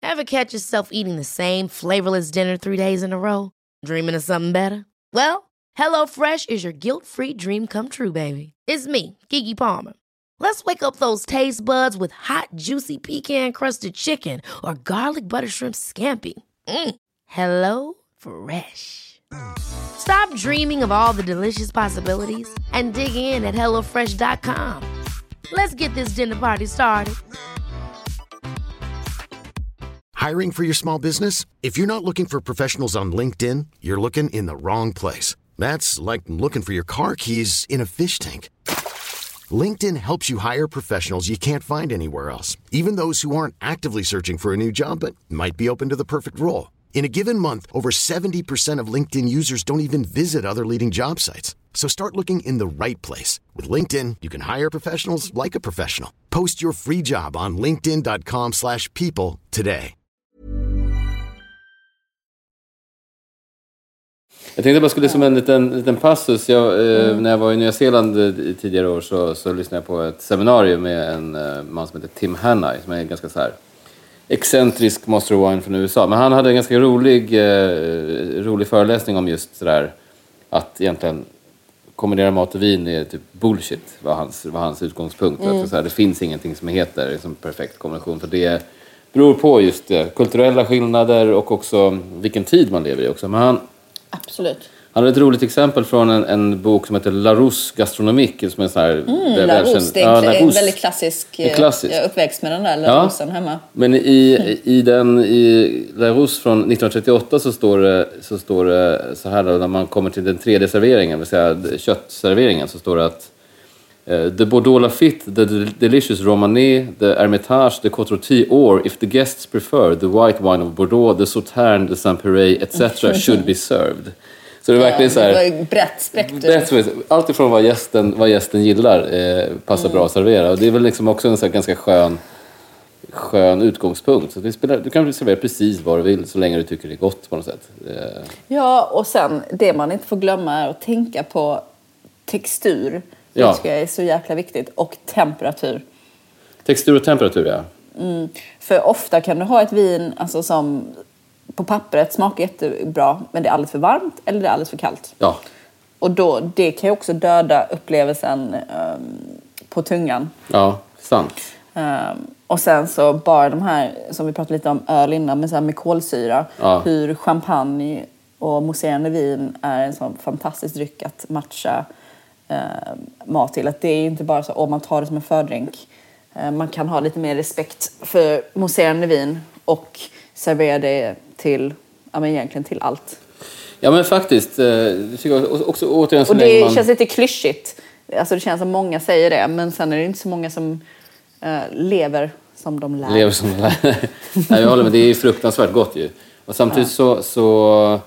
Speaker 1: Ever catch yourself eating the same flavorless dinner three days in a row? Dreaming of something better? Well, HelloFresh is your guilt-free dream come true, baby. It's me, Keke Palmer. Let's wake up those taste buds with hot, juicy pecan-crusted chicken or garlic butter shrimp scampi. Mm. Hello Fresh. Stop dreaming of all the delicious possibilities and dig in at hello fresh dot com. Let's get this dinner party started.
Speaker 2: Hiring for your small business? If you're not looking for professionals on LinkedIn, you're looking in the wrong place. That's like looking for your car keys in a fish tank. LinkedIn helps you hire professionals you can't find anywhere else, even those who aren't actively searching for a new job but might be open to the perfect role. In a given month, over seventy percent of LinkedIn users don't even visit other leading job sites. So start looking in the right place. With LinkedIn, you can hire professionals like a professional. Post your free job on linkedin dot com slash people today.
Speaker 4: Jag tänkte bara skulle som en liten, liten passus. Jag, mm. eh, när jag var i Nya Zeeland i tidigare år så, så lyssnade jag på ett seminarium med en eh, man som heter Tim Hannay som är ganska så här excentrisk master of wine från U S A. Men han hade en ganska rolig, eh, rolig föreläsning om just sådär att egentligen kombinera mat och vin är typ bullshit var hans, var hans utgångspunkt. Mm. Att så här, det finns ingenting som heter liksom, perfekt kombination för det beror på just det, kulturella skillnader och också vilken tid man lever i också. Men han
Speaker 3: Absolut.
Speaker 4: Han har ett roligt exempel från en, en bok som heter Larousse Gastronomique som är så här
Speaker 3: mm, Larousse, det är ja, en väldigt klassisk, klassisk. Jag är uppväxt med den där Laroussen ja. hemma.
Speaker 4: Men i, mm. i den i Larousse från nittonhundratrettioåtta så står det så står det så här då, när man kommer till den tredje serveringen, vill säga köttserveringen, så står det att uh, the Bordeaux Lafite, the delicious Romanée, the Hermitage, the Côte-Rôtie, or if the guests prefer the white wine of Bordeaux, the Sauterne, the Saint-Péray, et cetera should be served. Så det är verkligen så här.
Speaker 3: Det var brett spektrum.
Speaker 4: Allt ifrån vad gästen, vad gästen gillar eh, passar mm. bra att servera. Och det är väl liksom också en så här ganska skön, skön utgångspunkt. Så det spelar, du kan servera precis vad du vill så länge du tycker det är gott på något sätt. Eh.
Speaker 3: Ja, och sen det man inte får glömma är att tänka på textur. Det ja. tycker jag är så jäkla viktigt. Och temperatur.
Speaker 4: Textur och temperatur, ja.
Speaker 3: Mm. För ofta kan du ha ett vin alltså, som på pappret smakar jättebra, men det är alldeles för varmt eller det är alldeles för kallt.
Speaker 4: Ja.
Speaker 3: Och då, det kan ju också döda upplevelsen um, på tungan.
Speaker 4: Ja, sant.
Speaker 3: Um, och sen så bara de här, som vi pratade lite om öl innan, men så här med kolsyra. Ja. Hur champagne och mousserande vin är en sån fantastisk dryck att matcha uh, mat till. Att det är inte bara så om man tar det som en fördrink. Uh, man kan ha lite mer respekt för mousserande vin och servera det till, ja men egentligen till allt.
Speaker 4: Ja men faktiskt, det tycker jag också återigen så
Speaker 3: och det
Speaker 4: man...
Speaker 3: känns lite klyschigt. Alltså det känns som många säger det, men sen är det inte så många som uh, lever som de lär.
Speaker 4: Lever som de lär. Nej, jag håller med, det är fruktansvärt gott ju. Och samtidigt ja. så, så,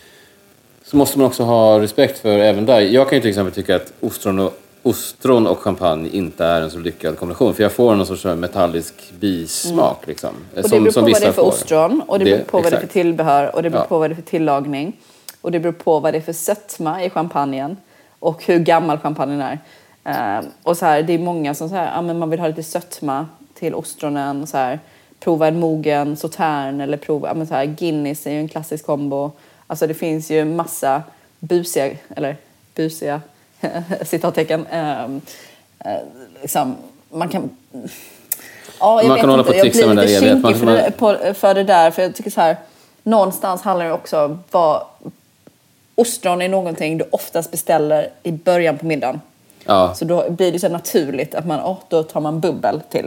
Speaker 4: så måste man också ha respekt för även där. Jag kan ju till exempel tycka att ostron och ostron och champagne inte är en så lyckad kombination. För jag får någon sorts metallisk bismak. Mm. Liksom,
Speaker 3: och det beror på vad det är för ostron. Och det beror på det, vad det är för tillbehör. Och det beror ja. på vad det är för tillagning. Och det beror på vad det är för sötma i champagnen. Och hur gammal champagnen är. Uh, och så här, det är många som så här, ja, men man vill ha lite sötma till ostronen. Så här, prova en mogen sautern. Eller prova, ja, men så här, Guinness är ju en klassisk kombo. Alltså det finns ju massa busiga, eller busiga citattecken. Um, uh, liksom, man kan... Ja, jag
Speaker 4: man
Speaker 3: vet
Speaker 4: kan hålla på
Speaker 3: inte.
Speaker 4: att trixa med det.
Speaker 3: Jag blir lite kinkig för,
Speaker 4: man...
Speaker 3: det, på, för det där. För jag tycker så här, någonstans handlar det också om vad... Ostron är någonting du oftast beställer i början på middagen.
Speaker 4: Ja.
Speaker 3: Så då blir det så naturligt att man, oh, då tar man bubbel till.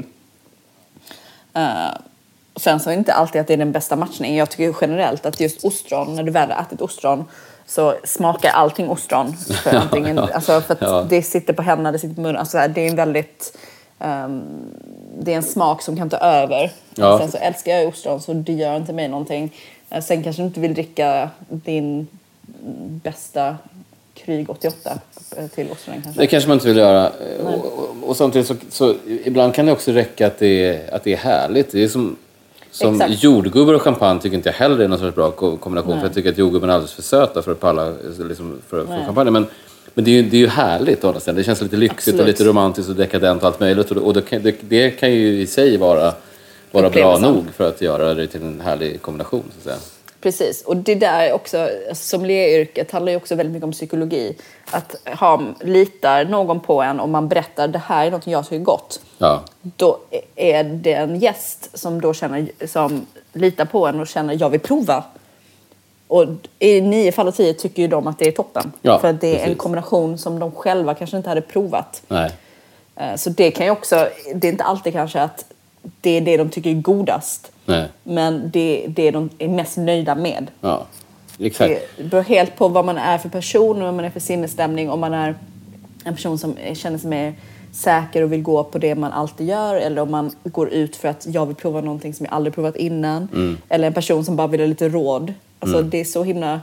Speaker 3: Uh, sen så är det inte alltid att det är den bästa matchningen. Jag tycker generellt att just ostron, när du väl har ätit ostron, så smakar allting ostron. För, ja, antingen, ja. Alltså för att ja. det sitter på händerna, det sitter på munnen. Alltså det är en väldigt... Um, det är en smak som kan ta över. Ja. Sen så älskar jag ostron, så det gör inte mig någonting. Uh, sen kanske du inte vill dricka din bästa Krug åttioåtta till ostronen kanske.
Speaker 4: Det kanske man inte vill göra. Och, och, och samtidigt så, så ibland kan det också räcka att det är, att det är härligt. Det är som... Som jordgubbar och champagne tycker inte jag heller är någon sorts bra kombination. Nej. För jag tycker att jordgubben är alldeles för söta för att palla liksom, för, för champagne. Men, men det är ju, det är ju härligt å andra sidan. Det känns lite lyxigt. Absolut. Och lite romantiskt och dekadent och allt möjligt. Och, och det, det, det kan ju i sig vara vara bra nog för att göra det till en härlig kombination, så att säga.
Speaker 3: Precis, och det där också, som sommelieryrket handlar ju också väldigt mycket om psykologi. Att ha, litar någon på en och man berättar det här är något jag tycker är gott.
Speaker 4: Ja.
Speaker 3: Då är det en gäst som då känner, som litar på en och känner jag vill prova. Och i nio fall av tio tycker ju de att det är toppen.
Speaker 4: Ja,
Speaker 3: för att det är
Speaker 4: precis.
Speaker 3: en kombination som de själva kanske inte hade provat.
Speaker 4: Nej.
Speaker 3: Så det kan ju också, det är inte alltid kanske att det är det de tycker är godast.
Speaker 4: Nej.
Speaker 3: Men det är det de är mest nöjda med.
Speaker 4: Ja, exakt.
Speaker 3: Det beror helt på vad man är för person och vad man är för sinnesstämning. Om man är en person som känner sig mer säker och vill gå på det man alltid gör. Eller om man går ut för att jag vill prova någonting som jag aldrig provat innan. Mm. Eller en person som bara vill ha lite råd. Alltså mm. det är så himla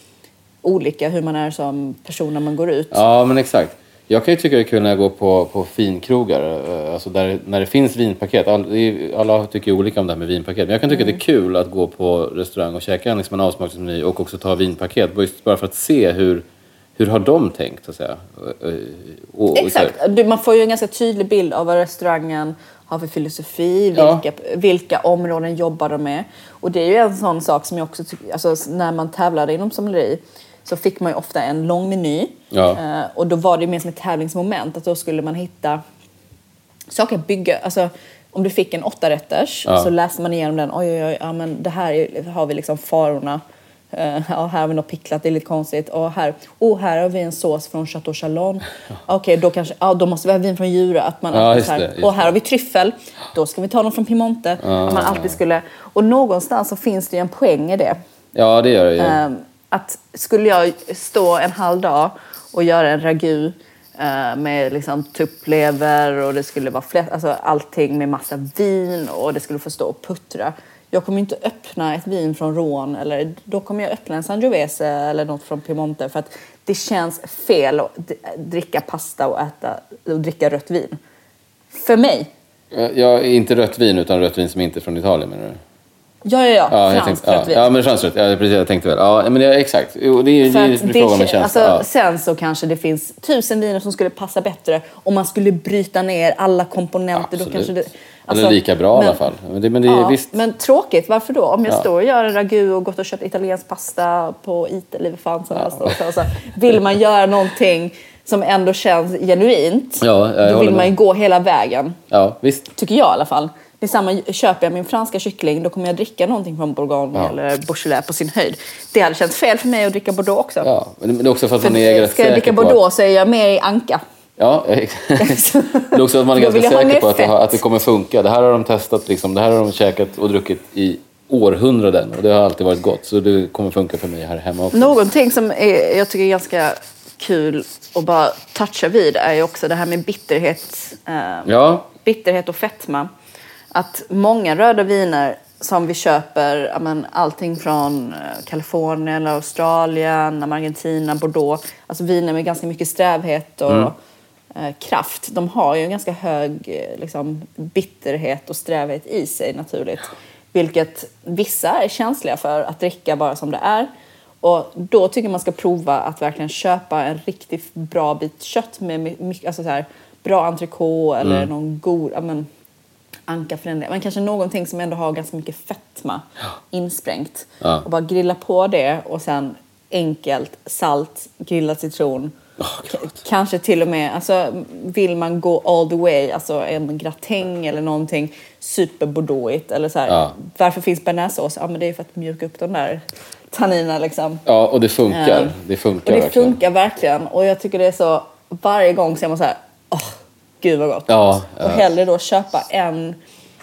Speaker 3: olika hur man är som person när man går ut.
Speaker 4: Ja, men exakt. Jag kan ju tycka det är kul när jag går på, på finkrogar. Alltså där, när det finns vinpaket. All, alla tycker olika om det här med vinpaket. Men jag kan tycka mm. det är kul att gå på restaurang och käka en, liksom en avsmaksmeny och också ta vinpaket. Bara för att se hur, hur har de tänkt, så att säga. Och, och,
Speaker 3: exakt. Och man får ju en ganska tydlig bild av vad restaurangen har för filosofi. Vilka, ja. vilka områden jobbar de med. Och det är ju en sån sak som jag också tycker. Alltså när man tävlade inom sommelier så fick man ju ofta en lång meny. Ja. Uh, och då var det mer som ett tävlingsmoment. Att då skulle man hitta saker att bygga. Alltså om du fick en åtta rätters ja. så läser man igenom den. Oj, oj, oj. Ja, men det här är, har vi liksom farorna. Uh, ja, här har vi något picklat. Det är lite konstigt. Och här, oh, här har vi en sås från Chateau Chalon. Ja. Okej, okay, då kanske, ja, då måste vi ha vin från Djura. Att man
Speaker 4: ja,
Speaker 3: så här, det, och här har vi tryffel. Då ska vi ta någon från Piemonte. Ja. Att man alltid skulle, och någonstans så finns det ju en poäng i det.
Speaker 4: Ja, det gör det ju. Uh,
Speaker 3: Att skulle jag stå en halv dag och göra en ragu eh, med liksom tupplever och det skulle vara fläsk, alltså allting med massa vin och det skulle få stå och puttra. Jag kommer inte öppna ett vin från Rouen eller då kommer jag öppna en Sangiovese eller något från Piemonte för att det känns fel att dricka pasta och äta och dricka rött vin. För mig.
Speaker 4: Ja, inte rött vin utan rött vin som inte är från Italien, menar du?
Speaker 3: Ja, ja, ja.
Speaker 4: ja
Speaker 3: franskt
Speaker 4: tänkte, ja, ja, men franskt rött. Ja, precis, jag tänkte väl. Ja, men det är exakt. Jo, det är, det är det frågan med känsla.
Speaker 3: Alltså,
Speaker 4: ja.
Speaker 3: Sen så kanske det finns tusen viner som skulle passa bättre om man skulle bryta ner alla komponenter. Då kanske det, alltså,
Speaker 4: eller lika bra men, i alla fall. Men det, men det är
Speaker 3: ja,
Speaker 4: visst...
Speaker 3: men tråkigt. Varför då? Om jag
Speaker 4: ja.
Speaker 3: står och gör en ragu och gått och köpt italiensk pasta på Ital eller fan som helst. Ja. Så, vill man göra någonting som ändå känns genuint,
Speaker 4: ja,
Speaker 3: då vill man ju gå hela vägen.
Speaker 4: Ja, visst.
Speaker 3: Tycker jag i alla fall. Det är samma, köper jag min franska kyckling, då kommer jag dricka någonting från Bourgogne ja. eller Beaujolais på sin höjd. Det hade känts fel för mig att dricka Bordeaux också.
Speaker 4: Ja, men det är också för att man är rätt
Speaker 3: ska jag dricka Bordeaux att... så är jag mer i anka.
Speaker 4: Ja, exakt. Det är också att man är ganska säker på att det, har, att det kommer funka. Det här har de testat, liksom. Det här har de käkat och druckit i århundraden. Och det har alltid varit gott, så det kommer funka för mig här hemma också.
Speaker 3: Någonting som är, jag tycker är ganska kul att bara toucha vid är ju också det här med bitterhet. Eh,
Speaker 4: ja.
Speaker 3: Bitterhet och fetma. Att många röda viner som vi köper, ja, men, allting från Kalifornien eller Australien, Argentina, Bordeaux. Alltså viner med ganska mycket strävhet och mm. eh, kraft. De har ju en ganska hög liksom, bitterhet och strävhet i sig naturligt. Vilket vissa är känsliga för att dricka bara som det är. Och då tycker man ska prova att verkligen köpa en riktigt bra bit kött med mycket, alltså så här, bra entrecote eller mm. någon god... Ja, men, anka för den del. Men kanske någonting som ändå har ganska mycket fetma ja. insprängt. Ja. Och bara grilla på det och sen enkelt salt, grillad citron.
Speaker 4: Oh,
Speaker 3: K- kanske till och med, alltså vill man gå all the way, alltså en gratäng eller någonting superbordeauxigt eller så här. Ja. Varför finns bearnaisesås? Ja, men det är för att mjuka upp de där tanninerna liksom.
Speaker 4: Ja, och det funkar.
Speaker 3: Um,
Speaker 4: det funkar
Speaker 3: och det
Speaker 4: verkligen.
Speaker 3: funkar verkligen. Och jag tycker det är så, varje gång ser man så här, åh, oh, gud vad gott.
Speaker 4: Ja, ja.
Speaker 3: Och hellre då köpa en,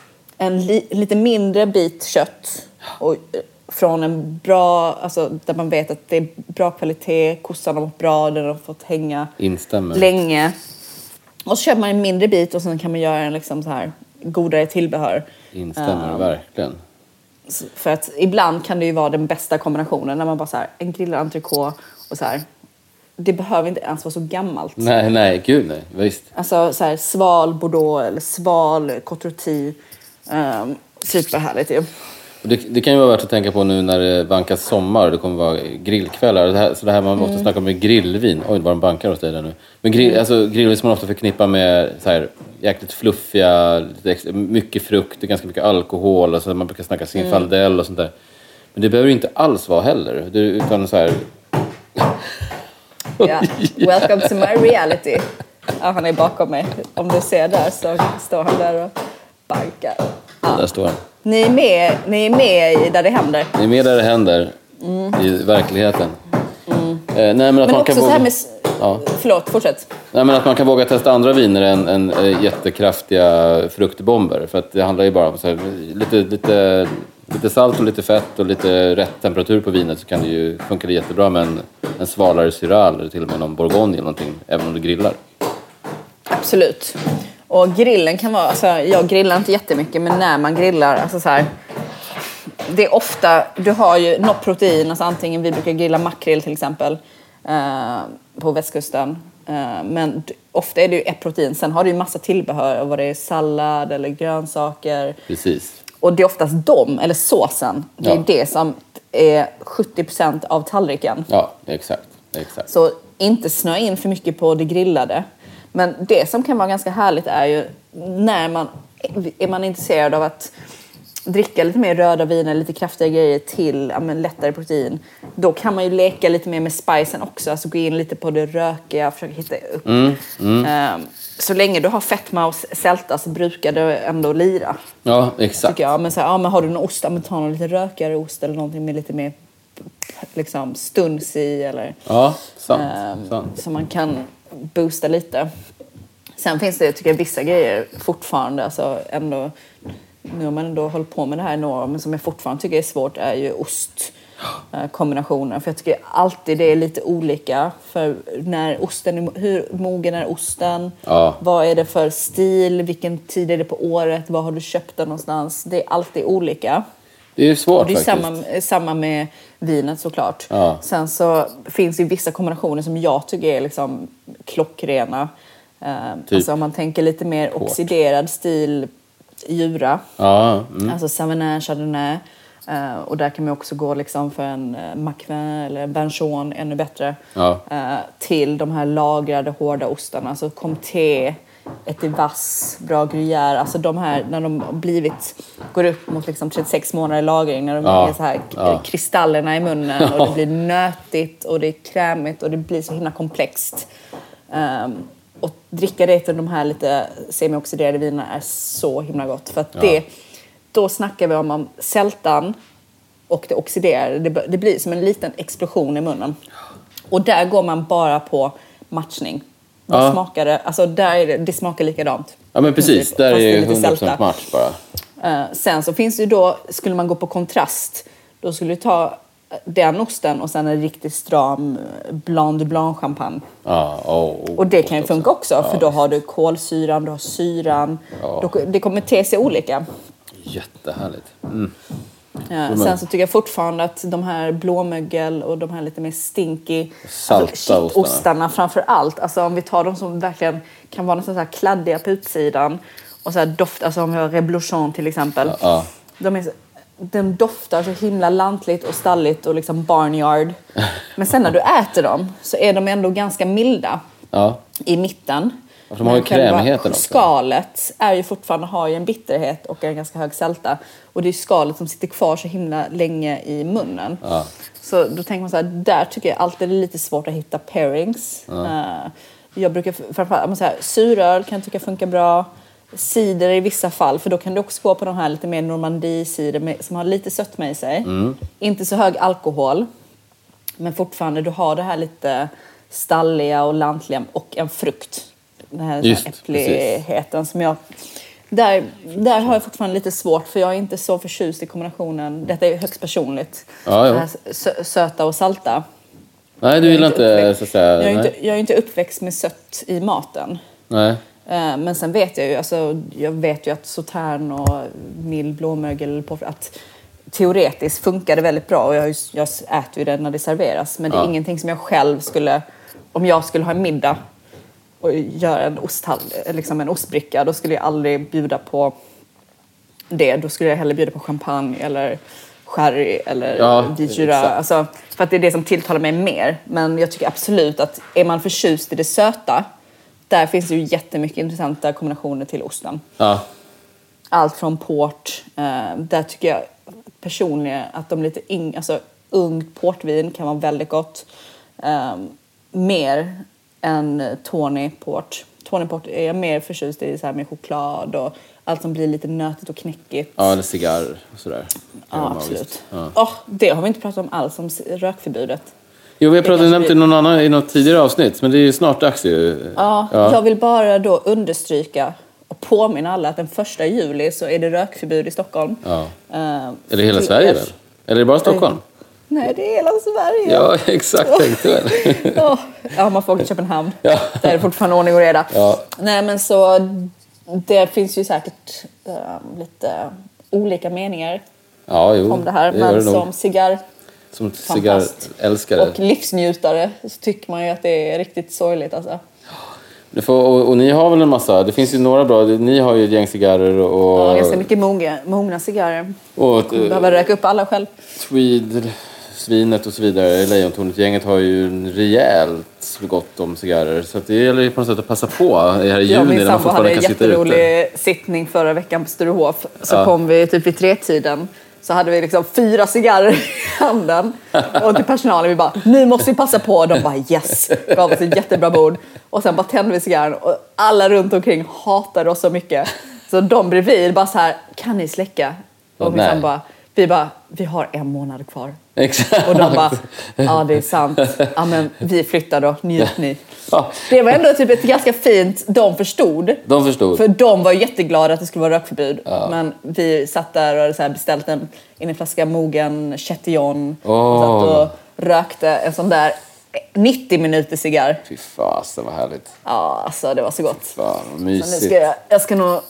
Speaker 3: en li, lite mindre bit kött och, från en bra, alltså där man vet att det är bra kvalitet, kossan har varit bra, den har fått hänga
Speaker 4: Instämmer.
Speaker 3: länge. Och så köper man en mindre bit och sen kan man göra en liksom så här godare tillbehör.
Speaker 4: Instämmer, um, verkligen.
Speaker 3: För att ibland kan det ju vara den bästa kombinationen när man bara så här, en grillad entrecote och så här. Det behöver inte ens vara så gammalt.
Speaker 4: Nej, nej, gud nej, visst.
Speaker 3: Alltså så här, sval Bordeaux eller sval Côte-Rôtie. Um, superhärligt ju.
Speaker 4: Det, det kan ju vara värt att tänka på nu när det vankas sommar. Det kommer vara grillkvällar. Det här, så det här man ofta mm. snackar om med grillvin. Oj, det var en bankar hos dig där nu. Men grill, mm. alltså, grillvin som man ofta förknippar med så här, jäkligt fluffiga, lite extra, mycket frukt, det är ganska mycket alkohol. Alltså, man brukar snacka Zinfandel mm. och sånt där. Men det behöver inte alls vara heller. Det, utan så här...
Speaker 3: yeah. Welcome to my reality. Ja, han är bakom mig. Om du ser där så står han där och bankar. Ja.
Speaker 4: Där står han.
Speaker 3: Ni är med, ni är med i där det händer.
Speaker 4: Ni är med där det händer. Mm. I verkligheten.
Speaker 3: Mm.
Speaker 4: Eh, nej, men att
Speaker 3: men
Speaker 4: man
Speaker 3: också
Speaker 4: kan
Speaker 3: så
Speaker 4: våga...
Speaker 3: här med... Ja. Förlåt, fortsätt.
Speaker 4: Nej, men att man kan våga testa andra viner än, än äh, jättekraftiga fruktbomber. För att det handlar ju bara om så här, lite, lite, lite salt och lite fett och lite rätt temperatur på vinet, så kan det ju funka det jättebra med en, en svalare Syrah eller till och med någon Bourgogne eller någonting, även om du grillar.
Speaker 3: Absolut. Och grillen kan vara, alltså, jag grillar inte jättemycket, men när man grillar, alltså så här, det är ofta, du har ju något protein, alltså antingen vi brukar grilla makrill till exempel eh, på västkusten, eh, men ofta är det ju ett protein, sen har du ju massa tillbehör, vad det är sallad eller grönsaker.
Speaker 4: Precis.
Speaker 3: Och det är oftast dem, eller såsen, det är ja. det som är sjuttio procent av tallriken.
Speaker 4: Ja, exakt, exakt.
Speaker 3: Så inte snöa in för mycket på det grillade. Men det som kan vara ganska härligt är ju när man är man intresserad av att dricka lite mer röda viner, lite kraftiga grejer till ja, men lättare protein. Då kan man ju leka lite mer med spicen också. Alltså gå in lite på det rökiga, försöka hitta upp.
Speaker 4: Mm, mm.
Speaker 3: Um, så länge du har fetma och sälta så brukar det ändå lira.
Speaker 4: Ja, exakt.
Speaker 3: Jag. Men, så här, ja, men har du någon ost, men ta någon lite rökigare ost eller någonting med lite mer liksom, stuns i. Eller,
Speaker 4: ja, sant,
Speaker 3: um,
Speaker 4: sant.
Speaker 3: Så man kan boosta lite. Sen finns det, tycker jag, vissa grejer fortfarande, alltså ändå, nu har man ändå hållit på med det här i några år, men som jag fortfarande tycker är svårt är ju ostkombinationer. För jag tycker alltid det är lite olika. För när osten, hur mogen är osten?
Speaker 4: Ja.
Speaker 3: Vad är det för stil? Vilken tid är det på året? Var har du köpt den någonstans? Det är alltid olika.
Speaker 4: Det är svårt,
Speaker 3: det är
Speaker 4: faktiskt.
Speaker 3: samma, samma med vinet såklart.
Speaker 4: Ja.
Speaker 3: Sen så finns det vissa kombinationer som jag tycker är liksom klockrena. Uh, typ. Alltså om man tänker lite mer Port. Oxiderad stil Jura.
Speaker 4: Ja, mm.
Speaker 3: Alltså Sauvignon, Chardonnay. Uh, och där kan man också gå liksom för en uh, Macvin eller Benchon, ännu bättre.
Speaker 4: Ja.
Speaker 3: Uh, till de här lagrade hårda ostarna. Alltså Comté, Etivas, Bra Gruyère. Alltså de här, när de har blivit, går upp mot liksom trettiosex månader lagring. När de ja. är så här
Speaker 4: ja.
Speaker 3: kristallerna i munnen. Och det blir nötigt och det är krämigt och det blir så himla komplext. Um, och dricka det till de här lite semioxiderade vinerna är så himla gott. För att ja. det, då snackar vi om, om sältan och det oxiderade. Det, det blir som en liten explosion i munnen. Och där går man bara på matchning. Då
Speaker 4: ja.
Speaker 3: smakar det, alltså där är det, det smakar likadant.
Speaker 4: Ja men precis,
Speaker 3: typ,
Speaker 4: där är ju hundra procent match bara.
Speaker 3: Uh, sen så finns det ju då, skulle man gå på kontrast, då skulle du ta den osten och sen en riktigt stram Blanc de Blanc champagne.
Speaker 4: Ah, oh,
Speaker 3: och det kan ju funka också, också för då har du kolsyran, du har syran. Ja. Då, det kommer te sig olika.
Speaker 4: Jättehärligt. Mm.
Speaker 3: Ja, sen så tycker jag fortfarande att de här blåmögel och de här lite mer stinky
Speaker 4: salta
Speaker 3: alltså, ostarna. ostarna framför allt. Alltså om vi tar dem som verkligen kan vara nästan så här kladdiga på utsidan och så här doft, alltså om vi har Reblochon till exempel.
Speaker 4: Ja, ja.
Speaker 3: De är så, den doftar så himla lantligt och stalligt och liksom barnyard. Men sen när du äter dem så är de ändå ganska milda
Speaker 4: ja.
Speaker 3: i mitten.
Speaker 4: Och de har ju krämigheten också.
Speaker 3: Skalet är ju fortfarande, har ju en bitterhet och en ganska hög sälta. Och det är skalet som sitter kvar så himla länge i munnen.
Speaker 4: Ja.
Speaker 3: Så då tänker man så här, där tycker jag alltid det är lite svårt att hitta pairings. Ja. Uh, jag brukar framförallt, man säger, suröl kan jag tycka funkar bra. Cider i vissa fall, för då kan du också gå på de här lite mer Normandie-cider som har lite sötma i sig. Mm. Inte så hög alkohol, men fortfarande du har det här lite stalliga och lantliga och en frukt. Den här,
Speaker 4: Just,
Speaker 3: här äppligheten som jag... Där, där har jag fortfarande lite svårt, för jag är inte så förtjust i kombinationen. Detta är högst personligt.
Speaker 4: Ja,
Speaker 3: det här sö- söta och salta.
Speaker 4: Nej, du vill inte...
Speaker 3: inte
Speaker 4: så att säga,
Speaker 3: jag, är inte jag är inte uppväxt med sött i maten.
Speaker 4: Nej.
Speaker 3: Men sen vet jag ju, alltså, jag vet ju att sautern och mild blåmögel att teoretiskt funkar det väldigt bra och jag, jag äter ju det när det serveras, men det är ja. ingenting som jag själv skulle, om jag skulle ha en middag och göra en osthall, liksom en ostbricka, då skulle jag aldrig bjuda på det, då skulle jag hellre bjuda på champagne eller sherry eller
Speaker 4: Ja,
Speaker 3: Dijura. Alltså, för att det är det som tilltalar mig mer. Men jag tycker absolut att är man förtjust i det söta, där finns det ju jättemycket intressanta kombinationer till osten.
Speaker 4: Ja.
Speaker 3: Allt från port. Eh, där tycker jag personligen att de lite in, alltså, ungt portvin kan vara väldigt gott. Eh, mer än Tony Port. Tony Port är jag mer förtjust i så här med choklad och allt som blir lite nötigt och knäckigt.
Speaker 4: Ja, eller cigarr och sådär.
Speaker 3: Ja, absolut.
Speaker 4: Ja.
Speaker 3: Oh, det har vi inte pratat om alls, om rökförbudet.
Speaker 4: Jo, vi har pratat, nämnt
Speaker 3: vi...
Speaker 4: i någon annan i något tidigare avsnitt, men det är ju snart dags ju.
Speaker 3: Ja, ja, jag vill bara då understryka och påminna alla att den första juli så är det rökförbud i Stockholm.
Speaker 4: Ja.
Speaker 3: Uh,
Speaker 4: Eller hela Sverige er... väl? Eller är det bara Stockholm?
Speaker 3: Nej, det är hela Sverige.
Speaker 4: Ja, exakt. Tänkte väl.
Speaker 3: oh. Ja, man får åka till Köpenhamn.
Speaker 4: Ja.
Speaker 3: Där är det fortfarande ordning och reda.
Speaker 4: Ja.
Speaker 3: Nej, men så det finns ju säkert uh, lite olika meningar
Speaker 4: ja, jo,
Speaker 3: om det här.
Speaker 4: Det
Speaker 3: men
Speaker 4: det
Speaker 3: som cigarr...
Speaker 4: Som cigarrälskare.
Speaker 3: Och livsnjutare så tycker man ju att det är riktigt sorgligt alltså.
Speaker 4: Det får, och, och ni har väl en massa, det finns ju några bra, ni har ju ett gäng cigarrer och...
Speaker 3: Ja, ganska mycket mogna, mogna cigarrer.
Speaker 4: Och
Speaker 3: jag behöver räka upp alla själv.
Speaker 4: Tweed, Svinet och så vidare, Lejontornet-gänget har ju en rejält gott om cigarrer. Så att det gäller ju på något sätt att passa på här i juni när man fortfarande kan sitta ute.
Speaker 3: Jag hade en jätterolig sittning förra veckan på Sturehof. Så
Speaker 4: ja.
Speaker 3: kom vi typ vid tretiden. Så hade vi liksom fyra cigarrer i handen. Och till personalen vi bara, nu måste vi passa på. De bara yes, gav oss ett jättebra bord. Och sen bara tände vi cigarren. Och alla runt omkring hatade oss så mycket. Så de bredvid bara så här, kan ni släcka? Och vi, bara, vi bara, vi har en månad kvar.
Speaker 4: Exakt.
Speaker 3: Och de bara, ja det är sant. Ja men vi flyttar då, njut ni.
Speaker 4: Ja.
Speaker 3: Det var ändå typ ett ganska fint, de förstod.
Speaker 4: De förstod.
Speaker 3: För de var jätteglada att det skulle vara rökförbud.
Speaker 4: Ja.
Speaker 3: Men vi satt där och hade så här beställt en, in en flaska mogen Chetillon.
Speaker 4: Oh.
Speaker 3: Och satt och rökte en sån där nittio minuter cigarr.
Speaker 4: Fy fasen vad härligt.
Speaker 3: Ja, alltså det var så gott.
Speaker 4: Fan, vad mysigt.
Speaker 3: Så nu ska jag, jag ska nog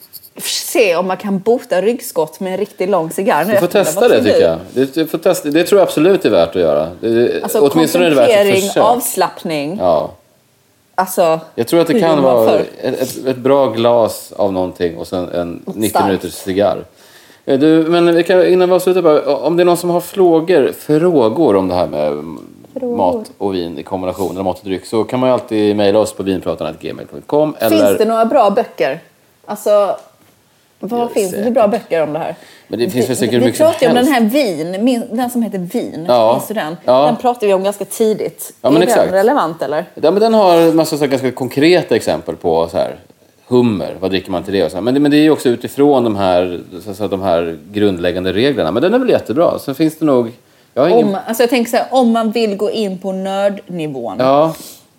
Speaker 3: se om man kan bota ryggskott med en riktigt lång cigarr.
Speaker 4: Du får testa det tycker jag. Det, du får testa, det tror jag absolut är värt att göra. Det,
Speaker 3: alltså
Speaker 4: åtminstone är det värt att försöka.
Speaker 3: avslappning.
Speaker 4: Ja.
Speaker 3: Alltså,
Speaker 4: jag tror att det kan vara ett, ett, ett bra glas av någonting och sen en nittio Stark. minuters cigarr. Du, men vi kan, innan vi avslutar bara, om det är någon som har frågor, frågor om det här med frågor. mat och vin i kombination, eller mat och dryck, så kan man ju alltid mejla oss på vinpratarna snabel-a gmail punkt com.
Speaker 3: Finns eller... det några bra böcker? Alltså, vad finns det för bra böcker om det här?
Speaker 4: Men det finns väl säkert
Speaker 3: vi
Speaker 4: mycket som helst.
Speaker 3: Vi pratade om den här vin, den som heter Vin.
Speaker 4: Ja.
Speaker 3: Minns du den?
Speaker 4: Ja.
Speaker 3: Den pratade vi om ganska tidigt.
Speaker 4: Ja, men
Speaker 3: är
Speaker 4: exakt.
Speaker 3: den relevant eller?
Speaker 4: Ja, men den har en massa så ganska konkreta exempel på så här, hummer, vad dricker man till det och så här. Men, det, men det är ju också utifrån de här, så, så, de här grundläggande reglerna. Men den är väl jättebra. Sen finns det nog... Jag, har ingen...
Speaker 3: om, alltså jag tänker så här, om man vill gå in på nördnivån.
Speaker 4: Ja.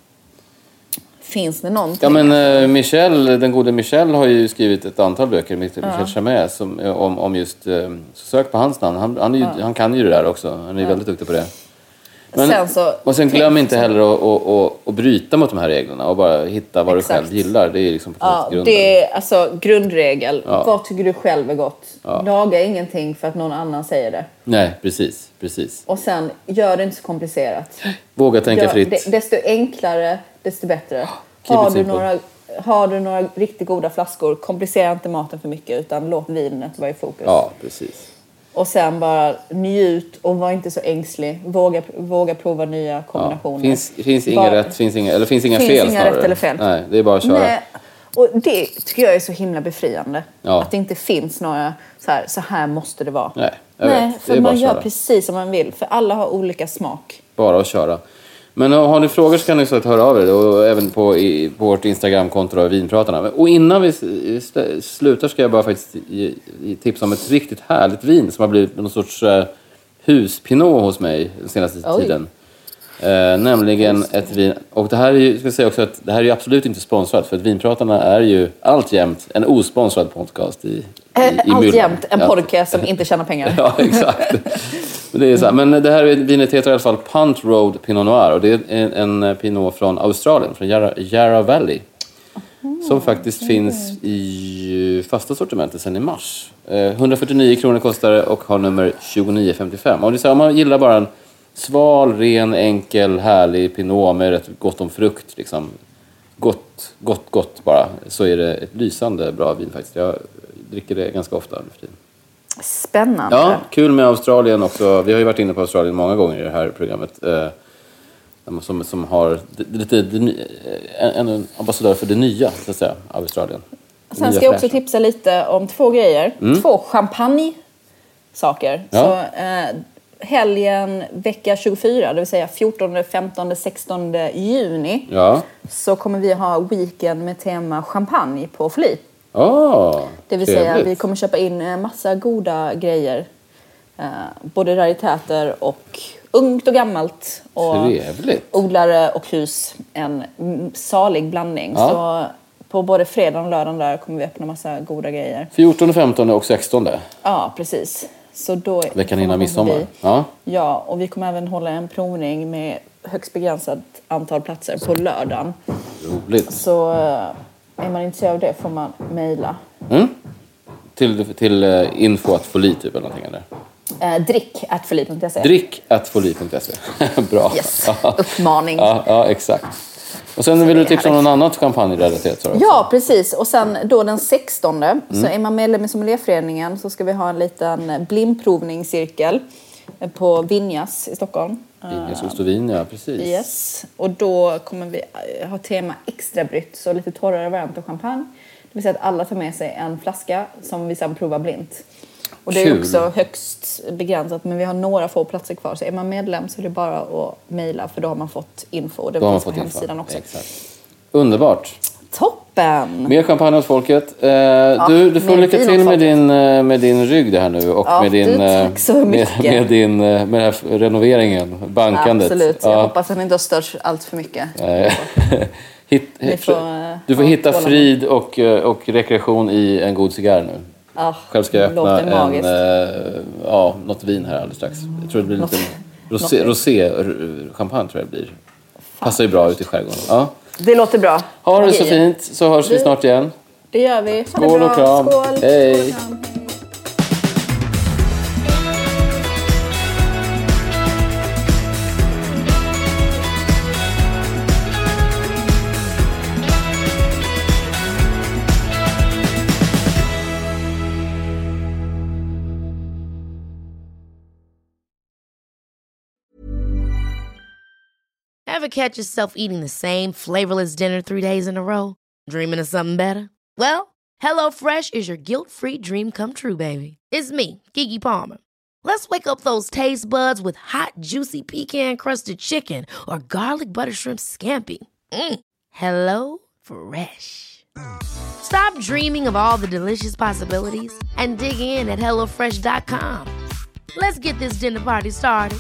Speaker 3: Finns det någonting?
Speaker 4: Ja, men uh, Michel, den gode Michel har ju skrivit ett antal böcker, Michel
Speaker 3: ja.
Speaker 4: Chamet, som, om, om just... Uh, sök på hans namn. Han, han, är ju, ja. han kan ju det där också. Han är ja. väldigt duktig på det. Men,
Speaker 3: sen så,
Speaker 4: och sen glöm inte heller att, att, att, att bryta mot de här reglerna och bara hitta vad Exakt. du själv gillar. Det är liksom
Speaker 3: ja,
Speaker 4: grunden.
Speaker 3: Det är alltså grundregel.
Speaker 4: Ja.
Speaker 3: Vad tycker du själv är gott?
Speaker 4: Ja.
Speaker 3: Laga ingenting för att någon annan säger det.
Speaker 4: Nej, precis. precis.
Speaker 3: Och sen, gör det inte så komplicerat.
Speaker 4: Våga tänka gör, fritt.
Speaker 3: Det, desto enklare, desto bättre. Har du, några, har du några riktigt goda flaskor, komplicera inte maten för mycket utan låt vinet vara i fokus.
Speaker 4: Ja, precis.
Speaker 3: Och sen bara njut och var inte så ängslig. Våga, våga prova nya kombinationer.
Speaker 4: Ja. Finns, finns inga
Speaker 3: bara,
Speaker 4: rätt, finns inga, eller finns inga
Speaker 3: finns
Speaker 4: fel
Speaker 3: inga
Speaker 4: snarare.
Speaker 3: rätt eller fel.
Speaker 4: Nej, det är bara att köra.
Speaker 3: Nej. Och det tycker jag är så himla befriande.
Speaker 4: Ja.
Speaker 3: Att det inte finns några så här, så här måste det vara.
Speaker 4: Nej, jag
Speaker 3: Nej
Speaker 4: vet.
Speaker 3: för
Speaker 4: det är
Speaker 3: man
Speaker 4: bara
Speaker 3: gör precis som man vill. För alla har olika smak.
Speaker 4: Bara att köra. Men har ni frågor så kan ni så att höra av er. Och även på, i, på vårt Instagramkonto då, Vinpratarna. Och innan vi slutar ska jag bara faktiskt ge, ge tips om ett riktigt härligt vin som har blivit någon sorts uh, huspinot hos mig den senaste Oj. tiden. Uh, nämligen ett vin. Och det här är ju, ska jag säga också att det här är ju absolut inte sponsrat. För att Vinpratarna är ju alltjämt en osponsrad podcast i, i, i
Speaker 3: Alltjämt en podcast som inte tjänar pengar.
Speaker 4: Ja, exakt. Men, det är så här. Men det här vinet heter i alla fall Punt Road Pinot Noir. Och det är en, en pinot från Australien, från Yarra, Yarra Valley. Mm. Som faktiskt mm. finns i fasta sortimentet sedan i mars. Eh, hundrafyrtionio kronor kostar det och har nummer tjugonio femtiofem. Och det är så här, om man gillar bara en sval, ren, enkel, härlig pinot med rätt gott om frukt. Liksom. Gott, gott, gott bara. Så är det ett lysande bra vin faktiskt. Jag dricker det ganska ofta för tiden.
Speaker 3: Spännande.
Speaker 4: Ja, kul med Australien också. Vi har ju varit inne på Australien många gånger i det här programmet. Eh, som, som har lite en, en ambassadör för det nya, så att säga, Australien.
Speaker 3: Sen ska jag också tipsa lite om två grejer. Mm. Två champagne-saker. Ja. Så, eh, helgen vecka tjugofyra, det vill säga fjortonde, femtonde, sextonde juni. Ja. Så kommer vi ha weekend med tema champagne på Fli.
Speaker 4: Oh,
Speaker 3: det vill trevligt. Säga vi kommer köpa in massa goda grejer. Eh, både raritäter och ungt och gammalt. Och
Speaker 4: trevligt.
Speaker 3: Odlare och hus. En salig blandning. Ja. Så på både fredag och lördag där kommer vi öppna massa goda grejer.
Speaker 4: fjortonde, femtonde och sextonde.
Speaker 3: Ja, precis. Så då
Speaker 4: veckan innan midsommar.
Speaker 3: Ja. ja, och vi kommer även hålla en provning med högst begränsat antal platser på lördagen.
Speaker 4: Roligt.
Speaker 3: Så är man intresserad av det får man mejla.
Speaker 4: Mm. Till, till info at foli typ eller någonting eller?
Speaker 3: Eh, drick at foli punkt se.
Speaker 4: Drick at foli punkt se. Bra.
Speaker 3: Yes. Uppmaning.
Speaker 4: Ja, ja, exakt. Och sen vill du tipsa om någon annat champagne-relaterat? Så
Speaker 3: ja, precis. Och sen då den sextonde mm. så är man medlem i Sommelierföreningen så ska vi ha en liten blindprovningscirkel på Vinjas i Stockholm.
Speaker 4: Vinjas och Stovin, ja, precis.
Speaker 3: Yes. Och då kommer vi ha tema extra brytt, så lite torrare variant av champagne. Det vill säga att alla tar med sig en flaska som vi sedan provar blint. Och det är Kul. Också högst begränsat, men vi har några få platser kvar. Så är man medlem så är det bara att mejla, för då har man fått info. Det finns på hemsidan också.
Speaker 4: Exakt. Underbart.
Speaker 3: Toppen!
Speaker 4: Mer champagne åt folket. Eh, ja, du, du får lycka till med din, med din rygg det här nu. Och
Speaker 3: ja,
Speaker 4: med din,
Speaker 3: du, tack så mycket.
Speaker 4: Med, med, din, med den här renoveringen, bankandet.
Speaker 3: Ja, absolut, jag ja. hoppas att ni inte har stört allt för mycket.
Speaker 4: Hit, hit, får, du får ja, hitta frid och, och rekreation i en god cigarr nu.
Speaker 3: Ja,
Speaker 4: själv ska jag öppna en, äh, ja, något vin här alldeles strax. Jag tror det blir lite rosé, rosé champagne tror jag det blir. Passar ju bra ut i skärgården. Ja.
Speaker 3: Det låter bra.
Speaker 4: Ha det så fint, så hörs vi snart igen.
Speaker 3: Det gör vi.
Speaker 4: Skål och kram.
Speaker 3: Skål.
Speaker 4: Hej.
Speaker 3: Skål och kram.
Speaker 1: Ever catch yourself eating the same flavorless dinner three days in a row? Dreaming of something better? Well, HelloFresh is your guilt-free dream come true, baby. It's me, Keke Palmer. Let's wake up those taste buds with hot, juicy pecan-crusted chicken or garlic butter shrimp scampi. Mm. Hello Fresh. Stop dreaming of all the delicious possibilities and dig in at hello fresh dot com. Let's get this dinner party started.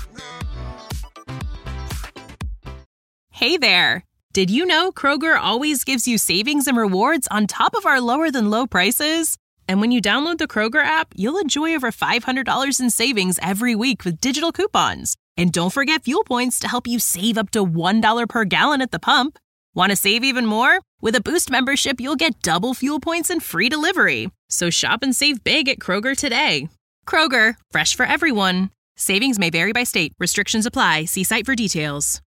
Speaker 5: Hey there! Did you know Kroger always gives you savings and rewards on top of our lower-than-low prices? And when you download the Kroger app, you'll enjoy over five hundred dollars in savings every week with digital coupons. And don't forget fuel points to help you save up to one dollar per gallon at the pump. Want to save even more? With a Boost membership, you'll get double fuel points and free delivery. So shop and save big at Kroger today. Kroger, fresh for everyone. Savings may vary by state. Restrictions apply. See site for details.